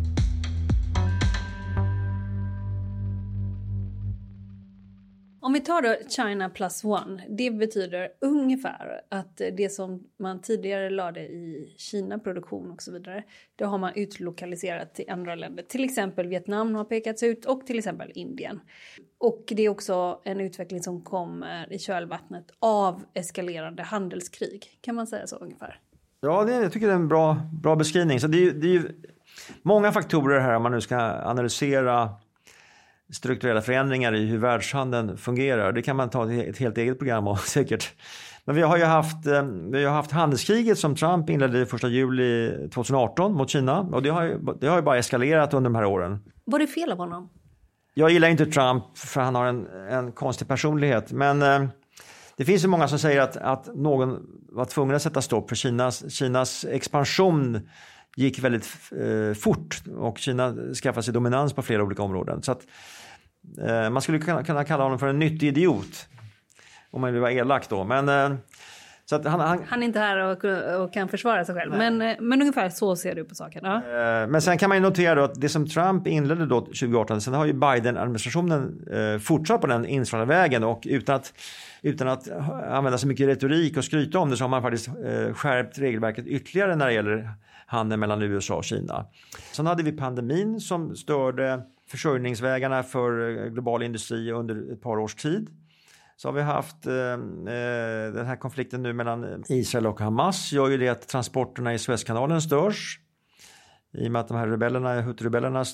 Om vi tar då China plus one, det betyder ungefär att det som man tidigare lade i Kina, produktion och så vidare, det har man utlokaliserat till andra länder. Till exempel Vietnam har pekats ut och till exempel Indien. Och det är också en utveckling som kommer i kölvattnet av eskalerande handelskrig. Kan man säga så ungefär? Ja, jag tycker det är en bra beskrivning. Så det är ju många faktorer här om man nu ska analysera strukturella förändringar i hur världshandeln fungerar. Det kan man ta ett helt eget program om säkert. Men vi har ju haft handelskriget som Trump inledde 1 juli 2018 mot Kina. Och det har ju bara eskalerat under de här åren. Var det fel av honom? Jag gillar inte Trump för han har en konstig personlighet. Men det finns ju många som säger att någon var tvungen att sätta stopp för Kinas expansion gick väldigt fort och Kina skaffade sig dominans på flera olika områden. Så att man skulle kunna kalla honom för en nyttig idiot om man vill vara elak då. Men så att han är inte här och kan försvara sig själv. Men ungefär så ser du på saken. Ja. Men sen kan man ju notera då att det som Trump inledde då 2018, sen har ju Biden-administrationen fortsatt på den inslagna vägen och utan att använda så mycket retorik och skryta om det så har man faktiskt skärpt regelverket ytterligare när det gäller handeln mellan USA och Kina. Sen hade vi pandemin som störde försörjningsvägarna för global industri under ett par års tid. Så har vi haft den här konflikten nu mellan Israel och Hamas. Gör ju det att transporterna i Suezkanalen störs. I och med att de här Houthi-rebellerna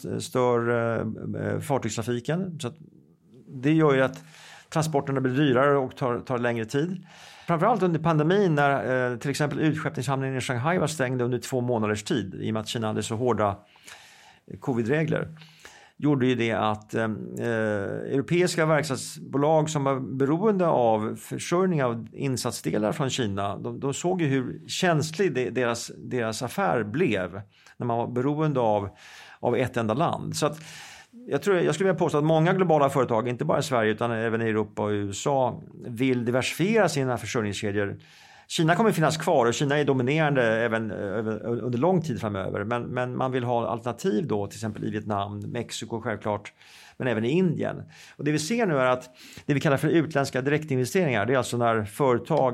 stör fartygstrafiken. Så att det gör ju att transporterna blir dyrare och tar längre tid. Framförallt under pandemin när till exempel utskeppningshamnen i Shanghai var stängd under 2 månaders tid i och med att Kina hade så hårda covid-regler. Gjorde ju det att europeiska verkstadsbolag som var beroende av försörjning av insatsdelar från Kina, de såg ju hur känslig deras affär blev när man var beroende av ett enda land. Så att jag skulle vilja påstå att många globala företag, inte bara i Sverige utan även i Europa och USA, vill diversifiera sina försörjningskedjor Kina kommer finnas kvar och Kina är dominerande även under lång tid framöver. Men man vill ha alternativ då, till exempel i Vietnam, Mexiko självklart, men även i Indien. Och det vi ser nu är att det vi kallar för utländska direktinvesteringar, det är alltså när företag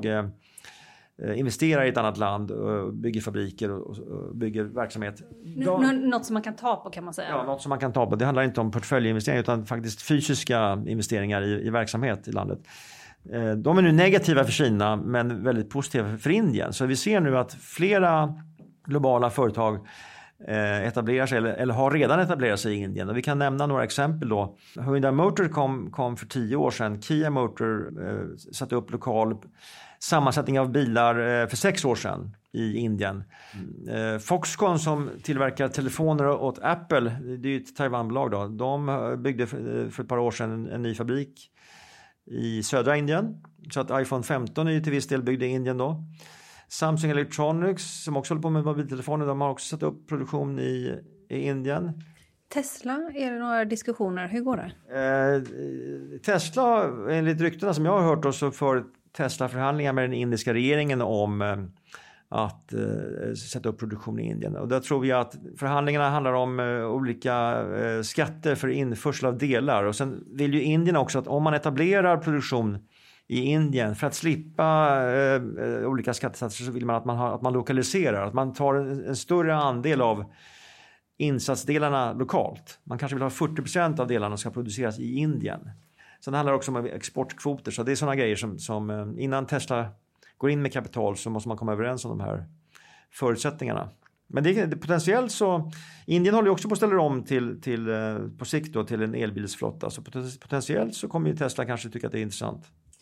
investerar i ett annat land och bygger fabriker och bygger verksamhet. Något som man kan ta på kan man säga. Ja, något som man kan ta på. Det handlar inte om portföljinvesteringar utan faktiskt fysiska investeringar i verksamhet i landet. De är nu negativa för Kina men väldigt positiva för Indien. Så vi ser nu att flera globala företag etablerar sig eller har redan etablerat sig i Indien. Och vi kan nämna några exempel då. Hyundai Motor kom för 10 år sedan. Kia Motor satte upp lokal sammansättning av bilar för 6 år sedan i Indien. Foxconn som tillverkar telefoner åt Apple, det är ju ett Taiwanbolag då. De byggde för ett par år sedan en ny fabrik i södra Indien. Så att iPhone 15 är ju till viss del byggd i Indien då. Samsung Electronics som också håller på med mobiltelefoner, de har också satt upp produktion i Indien. Tesla, är det några diskussioner? Hur går det? Tesla, enligt ryktena som jag har hört då, så för Tesla förhandlingar med den indiska regeringen om att sätta upp produktion i Indien. Och där tror vi att förhandlingarna handlar om olika skatter för införsel av delar. Och sen vill ju Indien också att om man etablerar produktion i Indien för att slippa olika skattesatser så vill man att man lokaliserar. Att man tar en större andel av insatsdelarna lokalt. Man kanske vill ha 40% av delarna ska produceras i Indien. Sen handlar det också om exportkvoter. Så det är sådana grejer som innan Tesla går in med kapital så måste man komma överens om de här förutsättningarna. Men det potentiellt så Indien håller ju också på att ställa om till på sikt då, till en elbilsflotta. Så potentiellt så kommer ju Tesla kanske tycka att det är intressant.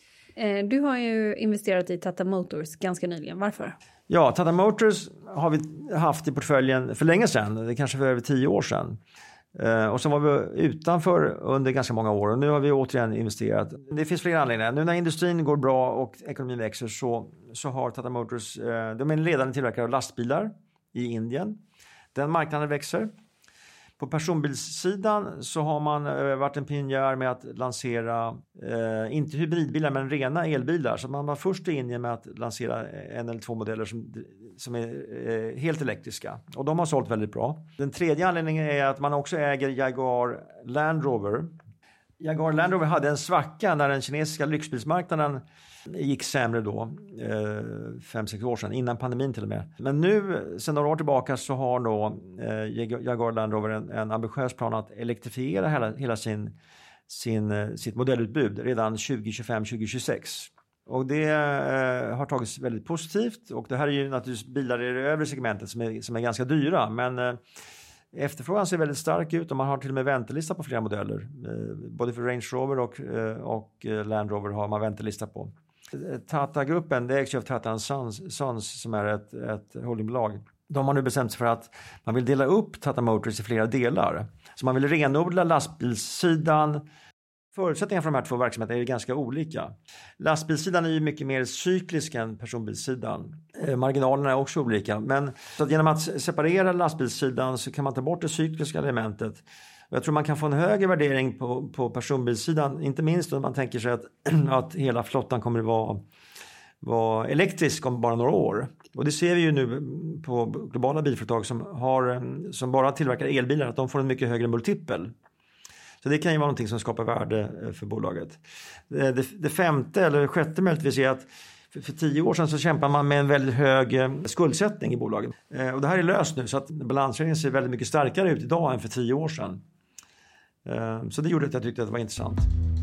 Du har ju investerat i Tata Motors ganska nyligen. Varför? Ja, Tata Motors har vi haft i portföljen för länge sedan. Det är kanske för över 10 år sedan. Och så var vi utanför under ganska många år och nu har vi återigen investerat. Det finns flera anledningar. Nu när industrin går bra och ekonomin växer så har Tata Motors, de är en ledande tillverkare av lastbilar i Indien. Den marknaden växer. På personbilssidan så har man varit en pionjär med att lansera, inte hybridbilar men rena elbilar. Så man var först i Indien med att lansera 1 eller 2 modeller som är helt elektriska. Och de har sålt väldigt bra. Den tredje anledningen är att man också äger Jaguar Land Rover. Jaguar Land Rover hade en svacka när den kinesiska lyxbilsmarknaden gick sämre då, 5-6 år sedan, innan pandemin till och med. Men nu, sedan några år tillbaka, så har då Jaguar Land Rover en ambitiös plan att elektrifiera hela sitt modellutbud redan 2025-2026. Och det har tagits väldigt positivt. Och det här är ju naturligtvis bilar i det övre segmentet som är ganska dyra, men efterfrågan ser väldigt stark ut och man har till och med väntelista på flera modeller. Både för Range Rover och Land Rover har man väntelista på. Tata-gruppen, det ägs ju av Tata Sons som är ett holdingbolag. De har nu bestämt sig för att man vill dela upp Tata Motors i flera delar. Så man vill renodla lastbilssidan. Förutsättningarna för de här två verksamheterna är ganska olika. Lastbilssidan är ju mycket mer cyklisk än personbilssidan. Marginalerna är också olika. Men så att genom att separera lastbilssidan så kan man ta bort det cykliska elementet. Och jag tror man kan få en högre värdering på personbilssidan. Inte minst om man tänker sig att hela flottan kommer att vara elektrisk om bara några år. Och det ser vi ju nu på globala bilföretag som bara tillverkar elbilar. Att de får en mycket högre multipel. Så det kan ju vara någonting som skapar värde för bolaget. Det femte eller sjätte möjligtvis är att för 10 år sedan så kämpar man med en väldigt hög skuldsättning i bolaget. Och det här är löst nu så att balansräkningen ser väldigt mycket starkare ut idag än för 10 år sedan. Så det gjorde att jag tyckte att det var intressant.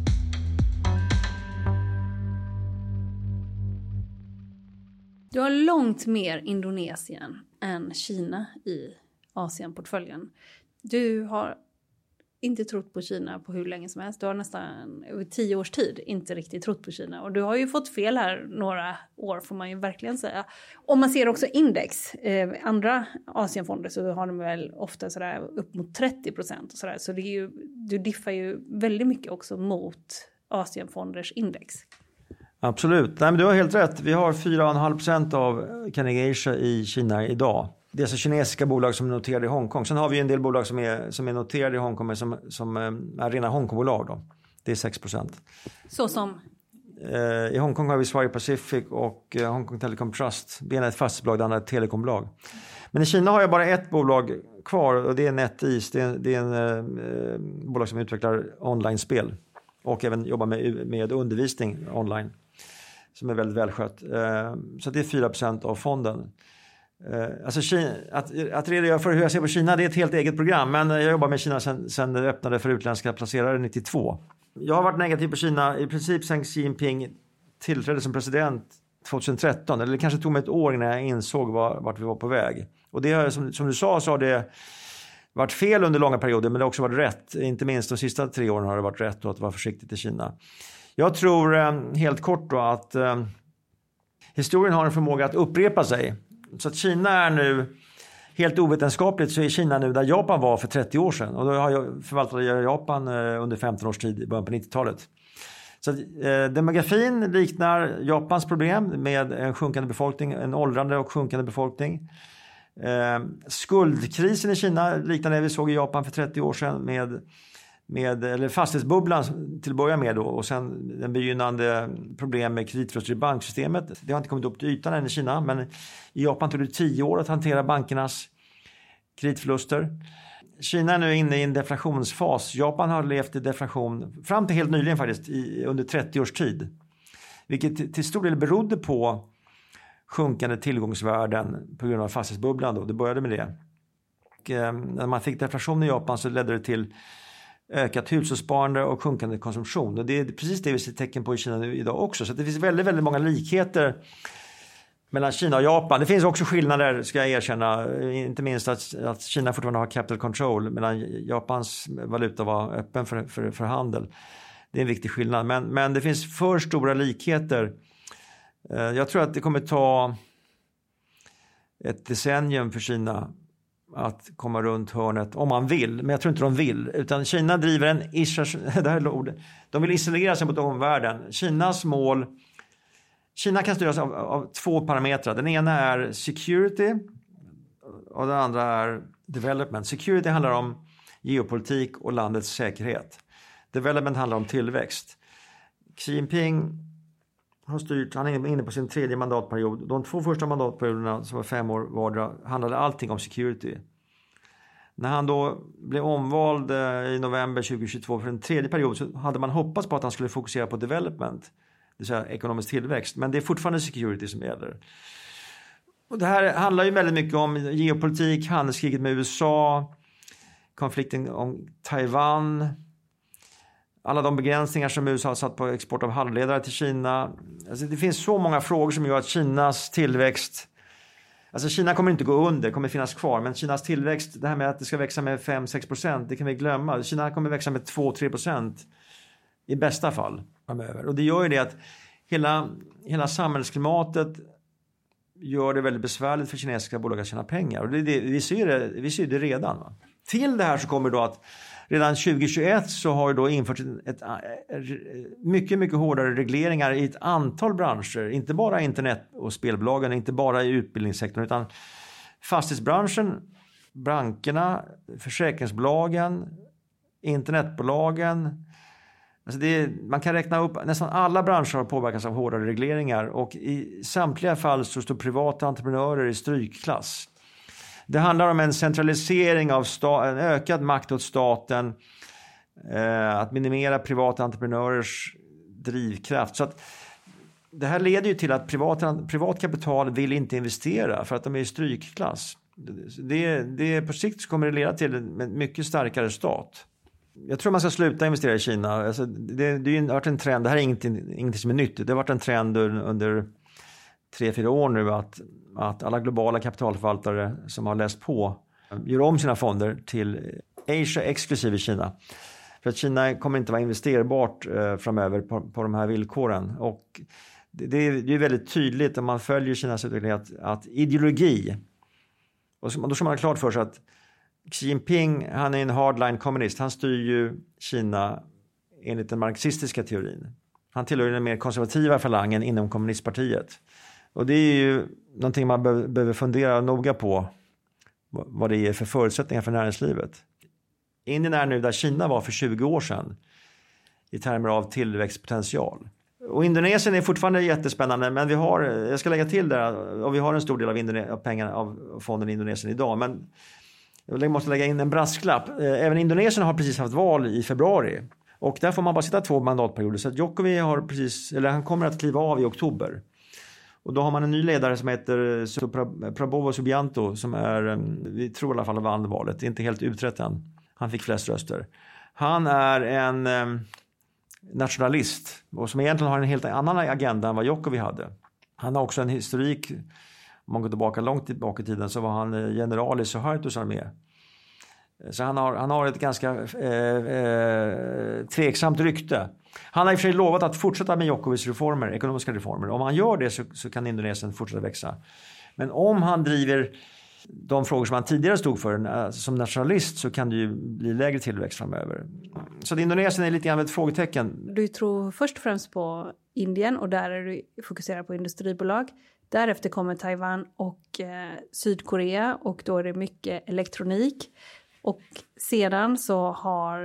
Du har långt mer Indonesien än Kina i Asienportföljen. Du har inte trott på Kina på hur länge som helst. Du har nästan över 10 års tid inte riktigt trott på Kina. Och du har ju fått fel här några år får man ju verkligen säga. Om man ser också index, andra Asienfonder så har de väl ofta sådär upp mot 30% och sådär. Så det är ju, du diffar ju väldigt mycket också mot Asienfonders index. Absolut, nej men du har helt rätt. Vi har 4,5% av Carnegie Asia i Kina idag. Det är så kinesiska bolag som är noterade i Hongkong. Sen har vi en del bolag som är noterade i Hongkong men som är rena Hongkongbolag då. Det är 6%. Så som? I Hongkong har vi Swire Pacific och Hong Kong Telecom Trust. Det ena är ett fastighetsbolag, det andra är ett telekombolag. Men i Kina har jag bara ett bolag kvar och det är NetEase. Det är en bolag som utvecklar online-spel och även jobbar med undervisning online som är väldigt välskött. Så det är 4% av fonden. Alltså att redogöra för hur jag ser på Kina, det är ett helt eget program, men jag jobbar med Kina sedan det öppnade för utländska placerare 92. Jag har varit negativ på Kina i princip sedan Xi Jinping tillträdde som president 2013, eller det kanske tog mig ett år innan jag insåg vart vi var på väg. Och det har, som du sa, så har det varit fel under långa perioder, men det har också varit rätt. Inte minst de sista 3 åren har det varit rätt att vara försiktigt i Kina. Jag tror helt kort då att historien har en förmåga att upprepa sig. Så att Kina är nu, helt ovetenskapligt så är Kina nu där Japan var för 30 år sedan. Och då har jag förvaltat Japan under 15 års tid i början på 90-talet. Så att, demografin liknar Japans problem med en sjunkande befolkning, en åldrande och sjunkande befolkning. Skuldkrisen i Kina liknar det vi såg i Japan för 30 år sedan eller fastighetsbubblan till att börja med då, och sen en begynnande problem med kreditförluster i banksystemet. Det har inte kommit upp till ytan än i Kina, men i Japan tog det 10 år att hantera bankernas kreditförluster. Kina är nu inne i en deflationsfas. Japan har levt i deflation fram till helt nyligen faktiskt under 30 års tid. Vilket till stor del berodde på sjunkande tillgångsvärden på grund av fastighetsbubblan då. Det började med det. Och, när man fick deflation i Japan så ledde det till ökat hushållssparande och sjunkande konsumtion. Och det är precis det vi ser tecken på i Kina nu idag också. Så det finns väldigt, väldigt många likheter mellan Kina och Japan. Det finns också skillnader, ska jag erkänna. Inte minst att Kina fortfarande har capital control medan Japans valuta var öppen för handel. Det är en viktig skillnad. Men det finns för stora likheter. Jag tror att det kommer ta ett decennium för Kina att komma runt hörnet om man vill, men jag tror inte de vill, utan Kina driver de vill isolera sig mot omvärlden. Kina kan styras av 2 parametrar. Den ena är security och den andra är development. Security handlar om geopolitik och landets säkerhet. Development handlar om tillväxt. Xi Jinping har styrt, han är inne på sin 3:e mandatperiod. De 2 första mandatperioderna, som var 5 år vardera, handlade allting om security. När han då blev omvald i november 2022 för en 3:e period så hade man hoppats på att han skulle fokusera på development, det vill säga ekonomisk tillväxt. Men det är fortfarande security som gäller. Och det här handlar ju väldigt mycket om geopolitik, handelskriget med USA, konflikten om Taiwan, alla de begränsningar som USA har satt på export av halvledare till Kina. Alltså det finns så många frågor som gör att Kinas tillväxt... Alltså Kina kommer inte gå under, kommer finnas kvar. Men Kinas tillväxt, det här med att det ska växa med 5-6%, det kan vi glömma. Kina kommer växa med 2-3% i bästa fall framöver. Och det gör ju det att hela samhällsklimatet gör det väldigt besvärligt för kinesiska bolag att tjäna pengar. Och vi ser det redan. Va? Till det här så kommer då att redan 2021 så har då infört mycket, mycket hårdare regleringar i ett antal branscher. Inte bara internet- och spelbolagen, inte bara i utbildningssektorn, utan fastighetsbranschen, bankerna, försäkringsbolagen, internetbolagen. Alltså man kan räkna upp, nästan alla branscher har påverkats av hårdare regleringar, och i samtliga fall så står privata entreprenörer i strykklass. Det handlar om en centralisering av en ökad makt åt staten, att minimera privata entreprenörers drivkraft. Så att det här leder ju till att privat kapital vill inte investera för att de är i strykklass. Det på sikt kommer det leda till en mycket starkare stat. Jag tror man ska sluta investera i Kina. Alltså det har varit en trend, det här är ingenting som är nytt. Det har varit en trend under 3-4 år nu att alla globala kapitalförvaltare som har läst på gör om sina fonder till Asia exklusive Kina. För att Kina kommer inte vara investerbart framöver på de här villkoren. Och det är väldigt tydligt om man följer Kinas utveckling att ideologi, och då ska man ha klart för sig att Xi Jinping, han är en hardline kommunist. Han styr ju Kina enligt den marxistiska teorin. Han tillhör den mer konservativa falangen inom kommunistpartiet. Och det är ju någonting man behöver fundera noga på, vad det är för förutsättningar för näringslivet. Indien är nu där Kina var för 20 år sedan i termer av tillväxtpotential. Och Indonesien är fortfarande jättespännande, men jag ska lägga till där, och vi har en stor del av pengarna av fonden i Indonesien idag, men jag måste lägga in en brasklapp. Även Indonesien har precis haft val i februari. Och där får man bara sitta 2 mandatperioder. Så att Jokowi han kommer att kliva av i oktober. Och då har man en ny ledare som heter Prabowo Subianto, som vi tror i alla fall vann valet. Det är inte helt utrett än. Han fick flest röster. Han är en nationalist och som egentligen har en helt annan agenda än vad Jokowi hade. Han har också en historik, om man går tillbaka långt tillbaka i tiden så var han general i Suhartos armé. Så han har ett ganska tveksamt rykte. Han har i och för sig lovat att fortsätta med Jokovis reformer, ekonomiska reformer. Om han gör det så kan Indonesien fortsätta växa. Men om han driver de frågor som han tidigare stod för som nationalist så kan det ju bli lägre tillväxt framöver. Så Indonesien är lite grann ett frågetecken. Du tror först och främst på Indien och där är du fokuserad på industribolag. Därefter kommer Taiwan och Sydkorea och då är det mycket elektronik. Och sedan så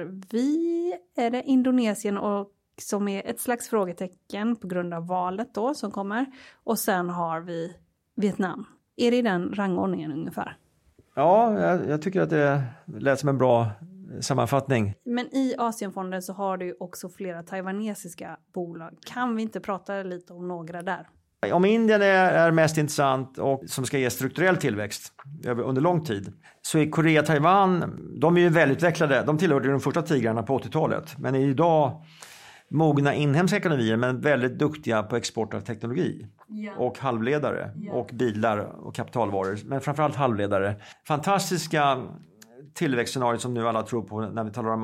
är det Indonesien och som är ett slags frågetecken på grund av valet då som kommer. Och sen har vi Vietnam. Är det i den rangordningen ungefär? Ja, jag tycker att det lät som en bra sammanfattning. Men i Asienfonden så har du också flera taiwanesiska bolag. Kan vi inte prata lite om några där? Om Indien är mest intressant och som ska ge strukturell tillväxt under lång tid så är Korea, Taiwan, de är ju välutvecklade. De tillhörde de första tigrarna på 80-talet men är idag mogna inhemska ekonomier men väldigt duktiga på export av teknologi och halvledare och bilar och kapitalvaror. Men framförallt halvledare. Fantastiska tillväxtscenarier som nu alla tror på när vi talar om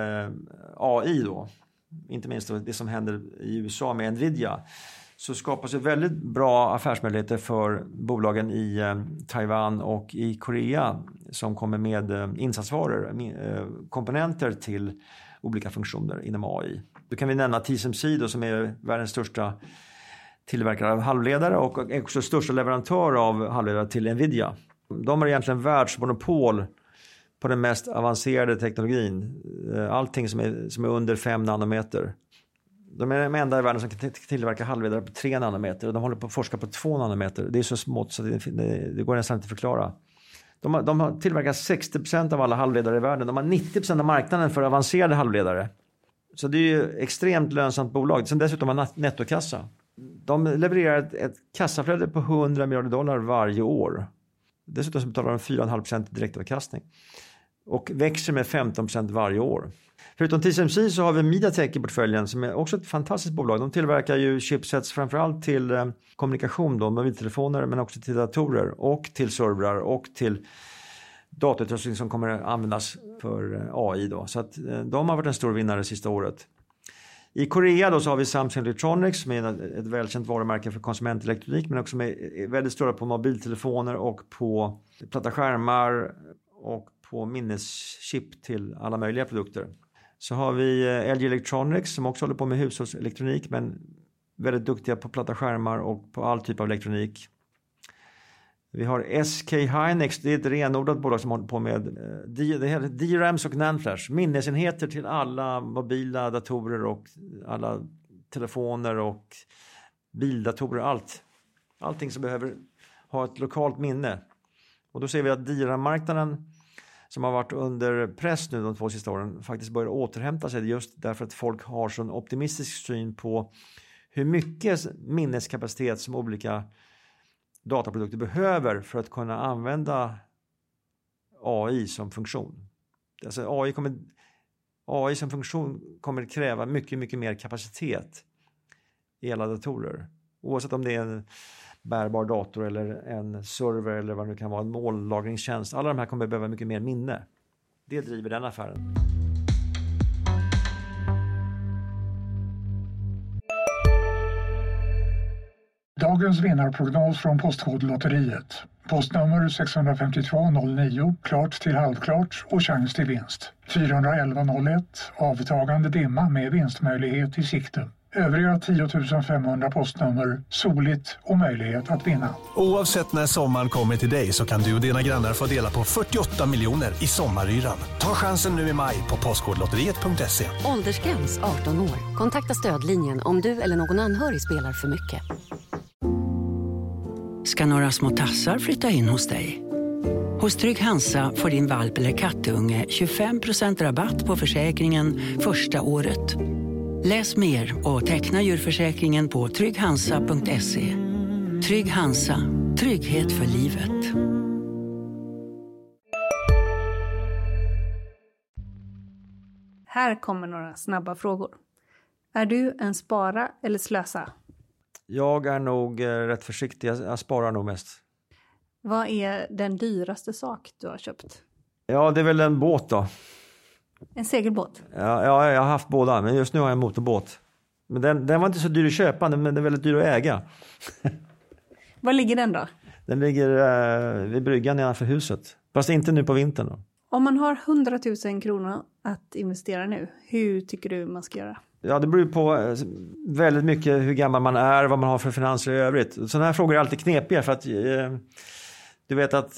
AI då. Inte minst det som händer i USA med Nvidia. Så skapas det väldigt bra affärsmöjligheter för bolagen i Taiwan och i Korea som kommer med insatsvaror, komponenter till olika funktioner inom AI. Då kan vi nämna TSMC då, som är världens största tillverkare av halvledare och också största leverantör av halvledare till Nvidia. De har egentligen världsmonopol på den mest avancerade teknologin. Allting som är under 5 nanometer. De är de enda i världen som kan tillverka halvledare på 3 nanometer och de håller på att forska på 2 nanometer. Det är så smått så det går nästan inte att förklara. De har tillverkat 60% av alla halvledare i världen. De har 90% av marknaden för avancerade halvledare. Så det är ju extremt lönsamt bolag. Sen dessutom har nettokassa. De levererar ett kassaflöde på $100 miljarder varje år. Dessutom så betalar de 4,5% direktavkastning. Och växer med 15% varje år. Förutom TSMC så har vi MediaTek i portföljen som är också ett fantastiskt bolag. De tillverkar ju chipsets framförallt till kommunikation då, mobiltelefoner men också till datorer och till servrar och till datorutrustning som kommer att användas för AI då. Så att de har varit en stor vinnare det sista året. I Korea då så har vi Samsung Electronics som är ett välkänt varumärke för konsumentelektronik men också är väldigt stora på mobiltelefoner och på platta skärmar och på minneschip till alla möjliga produkter. Så har vi LG Electronics som också håller på med hushållselektronik men väldigt duktiga på platta skärmar och på all typ av elektronik. Vi har SK Hynix, det är ett renodlat bolag som håller på med DRAMs och NAND flash. Minnesenheter till alla mobila datorer och alla telefoner och bildatorer, allt. Allting som behöver ha ett lokalt minne. Och då ser vi att DRAM-marknaden som har varit under press nu de 2 sista åren faktiskt börjar återhämta sig just därför att folk har sån optimistisk syn på hur mycket minneskapacitet som olika dataprodukter behöver för att kunna använda AI som funktion. Alltså AI som funktion kommer kräva mycket, mycket mer kapacitet i alla datorer. Oavsett om det är en bärbar dator eller en server eller vad det kan vara, en molnlagringstjänst. Alla de här kommer behöva mycket mer minne. Det driver den affären. Dagens vinnarprognos från Postkodlotteriet. Postnummer 65209, klart till halvklart och chans till vinst. 41101, avtagande dimma med vinstmöjlighet i sikte. Övriga 10 500 postnummer soligt och möjlighet att vinna. Oavsett när sommaren kommer till dig så kan du och dina grannar få dela på 48 miljoner i sommaryran. Ta chansen nu i maj på Postkodlotteriet.se. Åldersgräns 18 år. Kontakta stödlinjen om du eller någon anhörig spelar för mycket. Ska några små tassar flytta in hos dig? Hos Trygg Hansa får din valp eller kattunge 25% rabatt på försäkringen första året. Läs mer och teckna djurförsäkringen på trygghansa.se. Trygg Hansa, trygghet för livet. Här kommer några snabba frågor. Är du en spara eller slösa? Jag är nog rätt försiktig. Jag sparar nog mest. Vad är den dyraste sak du har köpt? Ja, det är väl en båt då. En segelbåt? Ja, jag har haft båda, men just nu har jag en motorbåt. Men den var inte så dyr att köpa, men den är väldigt dyr att äga. Var ligger den då? Den ligger vid bryggan nedanför huset. Fast inte nu på vintern då. Om man har 100 000 kronor att investera nu, hur tycker du man ska göra? Ja, det beror på väldigt mycket hur gammal man är, vad man har för finanser i övrigt. Sådana här frågor är alltid knepiga för att du vet att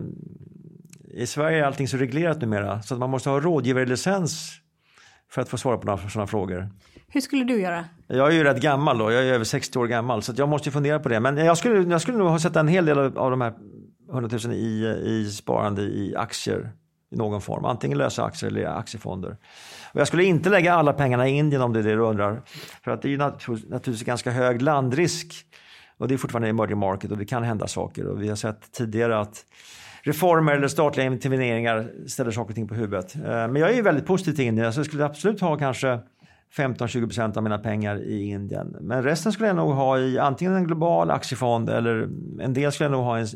i Sverige är allting så reglerat numera så att man måste ha rådgivarlicens för att få svara på sådana frågor. Hur skulle du göra? Jag är ju rätt gammal då, jag är över 60 år gammal så att jag måste ju fundera på det. Men jag skulle nog ha sett en hel del av de här 100 000 i sparande i aktier i någon form. Antingen lösa aktier eller aktiefonder. Och jag skulle inte lägga alla pengarna i Indien om det är det du undrar. För att det är ju naturligtvis ganska hög landrisk. Och det är fortfarande emerging market och det kan hända saker. Och vi har sett tidigare att reformer eller statliga interveneringar ställer saker och ting på huvudet. Men jag är ju väldigt positiv till Indien. Så jag skulle absolut ha kanske 15-20% av mina pengar i Indien. Men resten skulle jag nog ha i antingen en global aktiefond eller en del skulle jag nog ha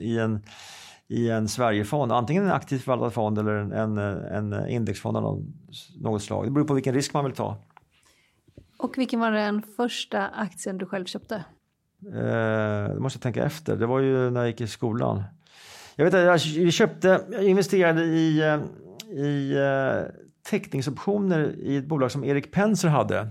i en Sverigefond. Antingen en aktivt förvaltad fond eller en indexfond av något slag. Det beror på vilken risk man vill ta. Och vilken var den första aktien du själv köpte? Det måste jag tänka efter. Det var ju när jag gick i skolan. Jag vet att jag investerade i teckningsoptioner i ett bolag som Erik Penser hade.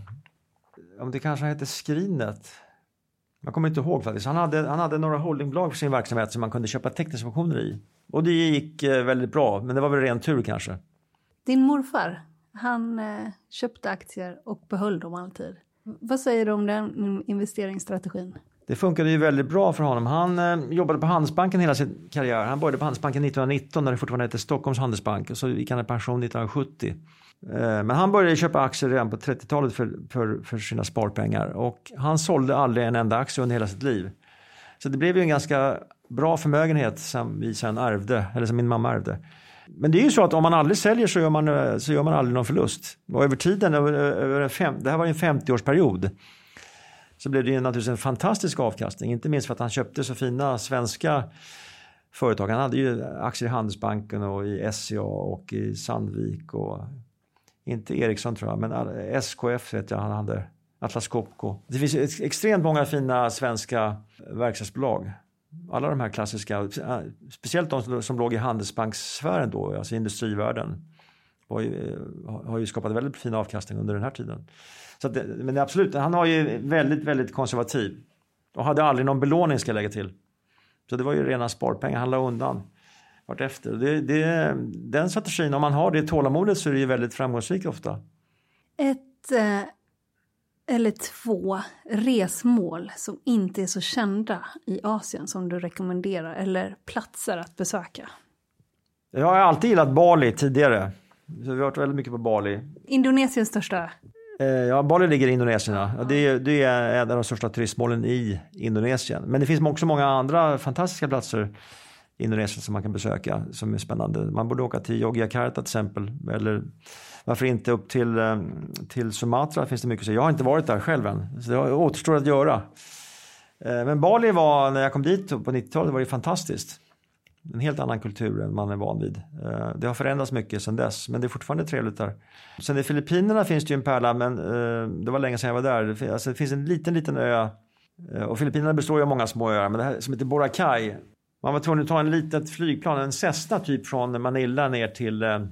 Om det kanske hette Skrinet. Jag kommer inte ihåg faktiskt. Han hade några holdingbolag för sin verksamhet som man kunde köpa teckningsoptioner i. Och det gick väldigt bra, men det var väl ren tur kanske. Din morfar, han köpte aktier och behöll dem alltid. Vad säger du om den investeringsstrategin? Det funkade ju väldigt bra för honom. Han jobbade på Handelsbanken hela sin karriär. Han började på Handelsbanken 1919 när det fortfarande hette Stockholms Handelsbank. Och så gick han i pension 1970. Men han började köpa aktier redan på 30-talet för sina sparpengar. Och han sålde aldrig en enda aktie under hela sitt liv. Så det blev ju en ganska bra förmögenhet som vi sen ärvde, eller som min mamma ärvde. Men det är ju så att om man aldrig säljer så gör man aldrig någon förlust. Och över tiden, det här var en 50-årsperiod, så blev det ju naturligtvis en fantastisk avkastning. Inte minst för att han köpte så fina svenska företag. Han hade ju aktier i Handelsbanken och i SCA och i Sandvik och inte Ericsson tror jag, men SKF vet jag han hade, Atlas Copco. Det finns extremt många fina svenska verkstadsbolag. Alla de här klassiska, speciellt de som låg i handelsbankssfären då, alltså industrivärlden, har ju skapat väldigt fin avkastning under den här tiden. Så att men absolut, han var ju väldigt, väldigt konservativ och hade aldrig någon belåning ska jag lägga till. Så det var ju rena sparpengar, han la undan vartefter. Den strategin, om man har det tålamodet så är det ju väldigt framgångsrikt ofta. Ett eller två resmål som inte är så kända i Asien som du rekommenderar eller platser att besöka? Jag har alltid gillat Bali tidigare. Så vi har varit väldigt mycket på Bali. Indonesiens största? Ja, Bali ligger i Indonesien. Ja. Det är en av de största turistmålen i Indonesien. Men det finns också många andra fantastiska platser i Indonesien som man kan besöka som är spännande. Man borde åka till Yogyakarta till exempel. Eller varför inte upp till Sumatra finns det mycket att säga. Jag har inte varit där själv än. Så det återstår att göra. Men Bali var, när jag kom dit på 90-talet, var det fantastiskt. En helt annan kultur än man är van vid. Det har förändrats mycket sedan dess, men det är fortfarande trevligt där. Sen i Filippinerna finns det ju en pärla, men det var länge sedan jag var där. Alltså, det finns en liten ö. Och Filippinerna består ju av många små öar, men det här som heter Boracay. Man var tvungen att ta en litet flygplan, en Cessna typ från Manila ner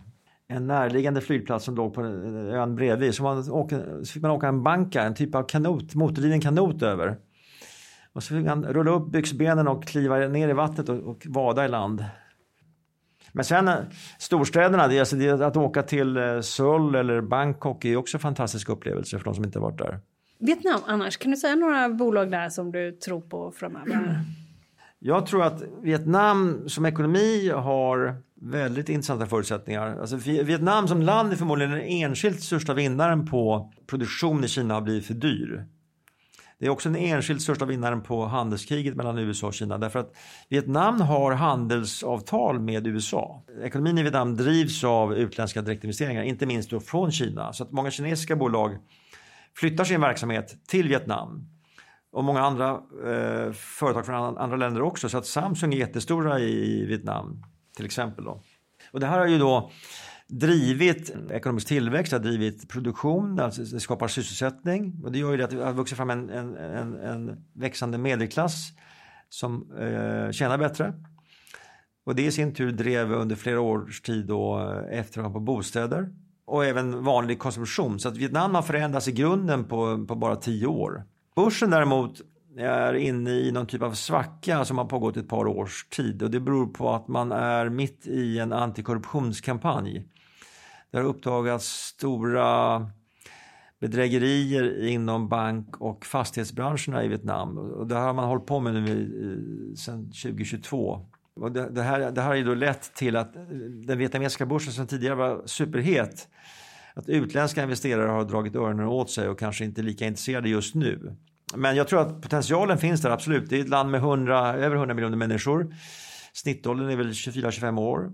en närliggande flygplats som låg på ön bredvid. Så fick man åka en banka, en typ av kanot, motordriven kanot över. Och så fick man rulla upp byxbenen och kliva ner i vattnet och vada i land. Men sen storstäderna, det är att åka till Seoul eller Bangkok är också en fantastisk upplevelse för de som inte har varit där. Vietnam annars, kan du säga några bolag där som du tror på framöver? Jag tror att Vietnam som ekonomi har väldigt intressanta förutsättningar. Alltså Vietnam som land är förmodligen den enskilt största vinnaren på produktion i Kina har blivit för dyr. Det är också den enskilt största vinnaren på handelskriget mellan USA och Kina. Därför att Vietnam har handelsavtal med USA. Ekonomin i Vietnam drivs av utländska direktinvesteringar, inte minst då från Kina. Så att många kinesiska bolag flyttar sin verksamhet till Vietnam. Och många andra företag från andra länder också. Så att Samsung är jättestora i Vietnam till exempel då. Och det här har ju då drivit ekonomisk tillväxt, har drivit produktion, alltså det skapar sysselsättning. Och det gör ju det att det har vuxit fram en växande medelklass som tjänar bättre. Och det i sin tur drev under flera års tid då efterfrågan på bostäder. Och även vanlig konsumtion. Så att Vietnam har förändrats i grunden på bara 10 år. Börsen däremot är inne i någon typ av svacka som har pågått ett par års tid. Och det beror på att man är mitt i en antikorruptionskampanj. Det har uppdagats stora bedrägerier inom bank- och fastighetsbranscherna i Vietnam. Och det har man hållit på med nu sedan 2022. Och det här har ju då lett till att den vietnamesiska börsen som tidigare var superhet, att utländska investerare har dragit öronen åt sig och kanske inte lika intresserade just nu. Men jag tror att potentialen finns där, absolut. Det är ett land med över 100 miljoner människor. Snittåldern är väl 24-25 år.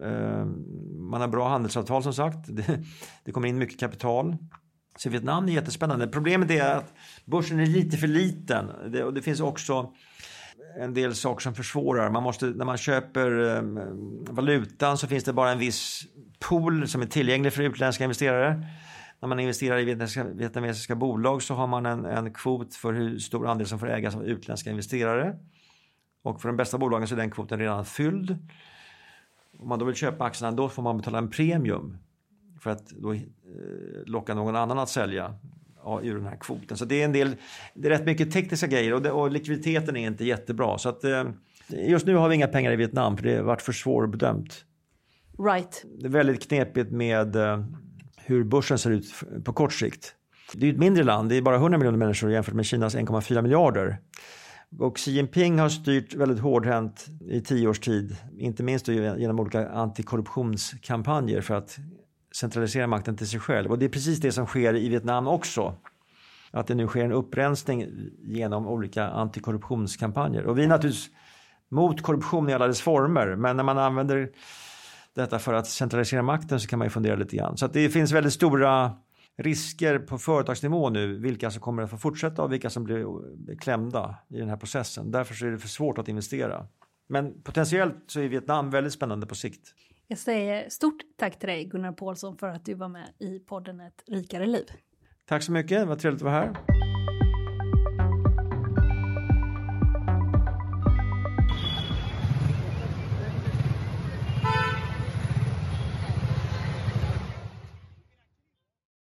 Man har bra handelsavtal som sagt. Det kommer in mycket kapital. Så Vietnam är jättespännande. Problemet är att börsen är lite för liten. Och det finns också en del saker som försvårar. När man köper valutan så finns det bara en viss pool som är tillgänglig för utländska investerare. När man investerar i vietnamesiska bolag så har man en kvot för hur stor andel som får ägas av utländska investerare. Och för de bästa bolagen så är den kvoten redan fylld. Om man då vill köpa aktierna då får man betala en premium för att då locka någon annan att sälja ur den här kvoten. Så det är rätt mycket tekniska grejer och likviditeten är inte jättebra. Så att, just nu har vi inga pengar i Vietnam för det har varit för svårbedömt. Right. Det är väldigt knepigt med hur börsen ser ut på kort sikt. Det är ett mindre land, det är bara 100 miljoner människor jämfört med Kinas 1,4 miljarder. Och Xi Jinping har styrt väldigt hårdhänt i 10 års tid. Inte minst genom olika antikorruptionskampanjer för att centralisera makten till sig själv. Och det är precis det som sker i Vietnam också. Att det nu sker en upprensning genom olika antikorruptionskampanjer. Och vi är naturligtvis mot korruption i alla dess former. Men när man använder detta för att centralisera makten så kan man ju fundera lite grann. Så att det finns väldigt stora risker på företagsnivå nu. Vilka som kommer att få fortsätta och vilka som blir klämda i den här processen. Därför så är det för svårt att investera. Men potentiellt så är Vietnam väldigt spännande på sikt. Jag säger stort tack till dig Gunnar Paulsson för att du var med i podden Ett rikare liv. Tack så mycket, det var trevligt att vara här.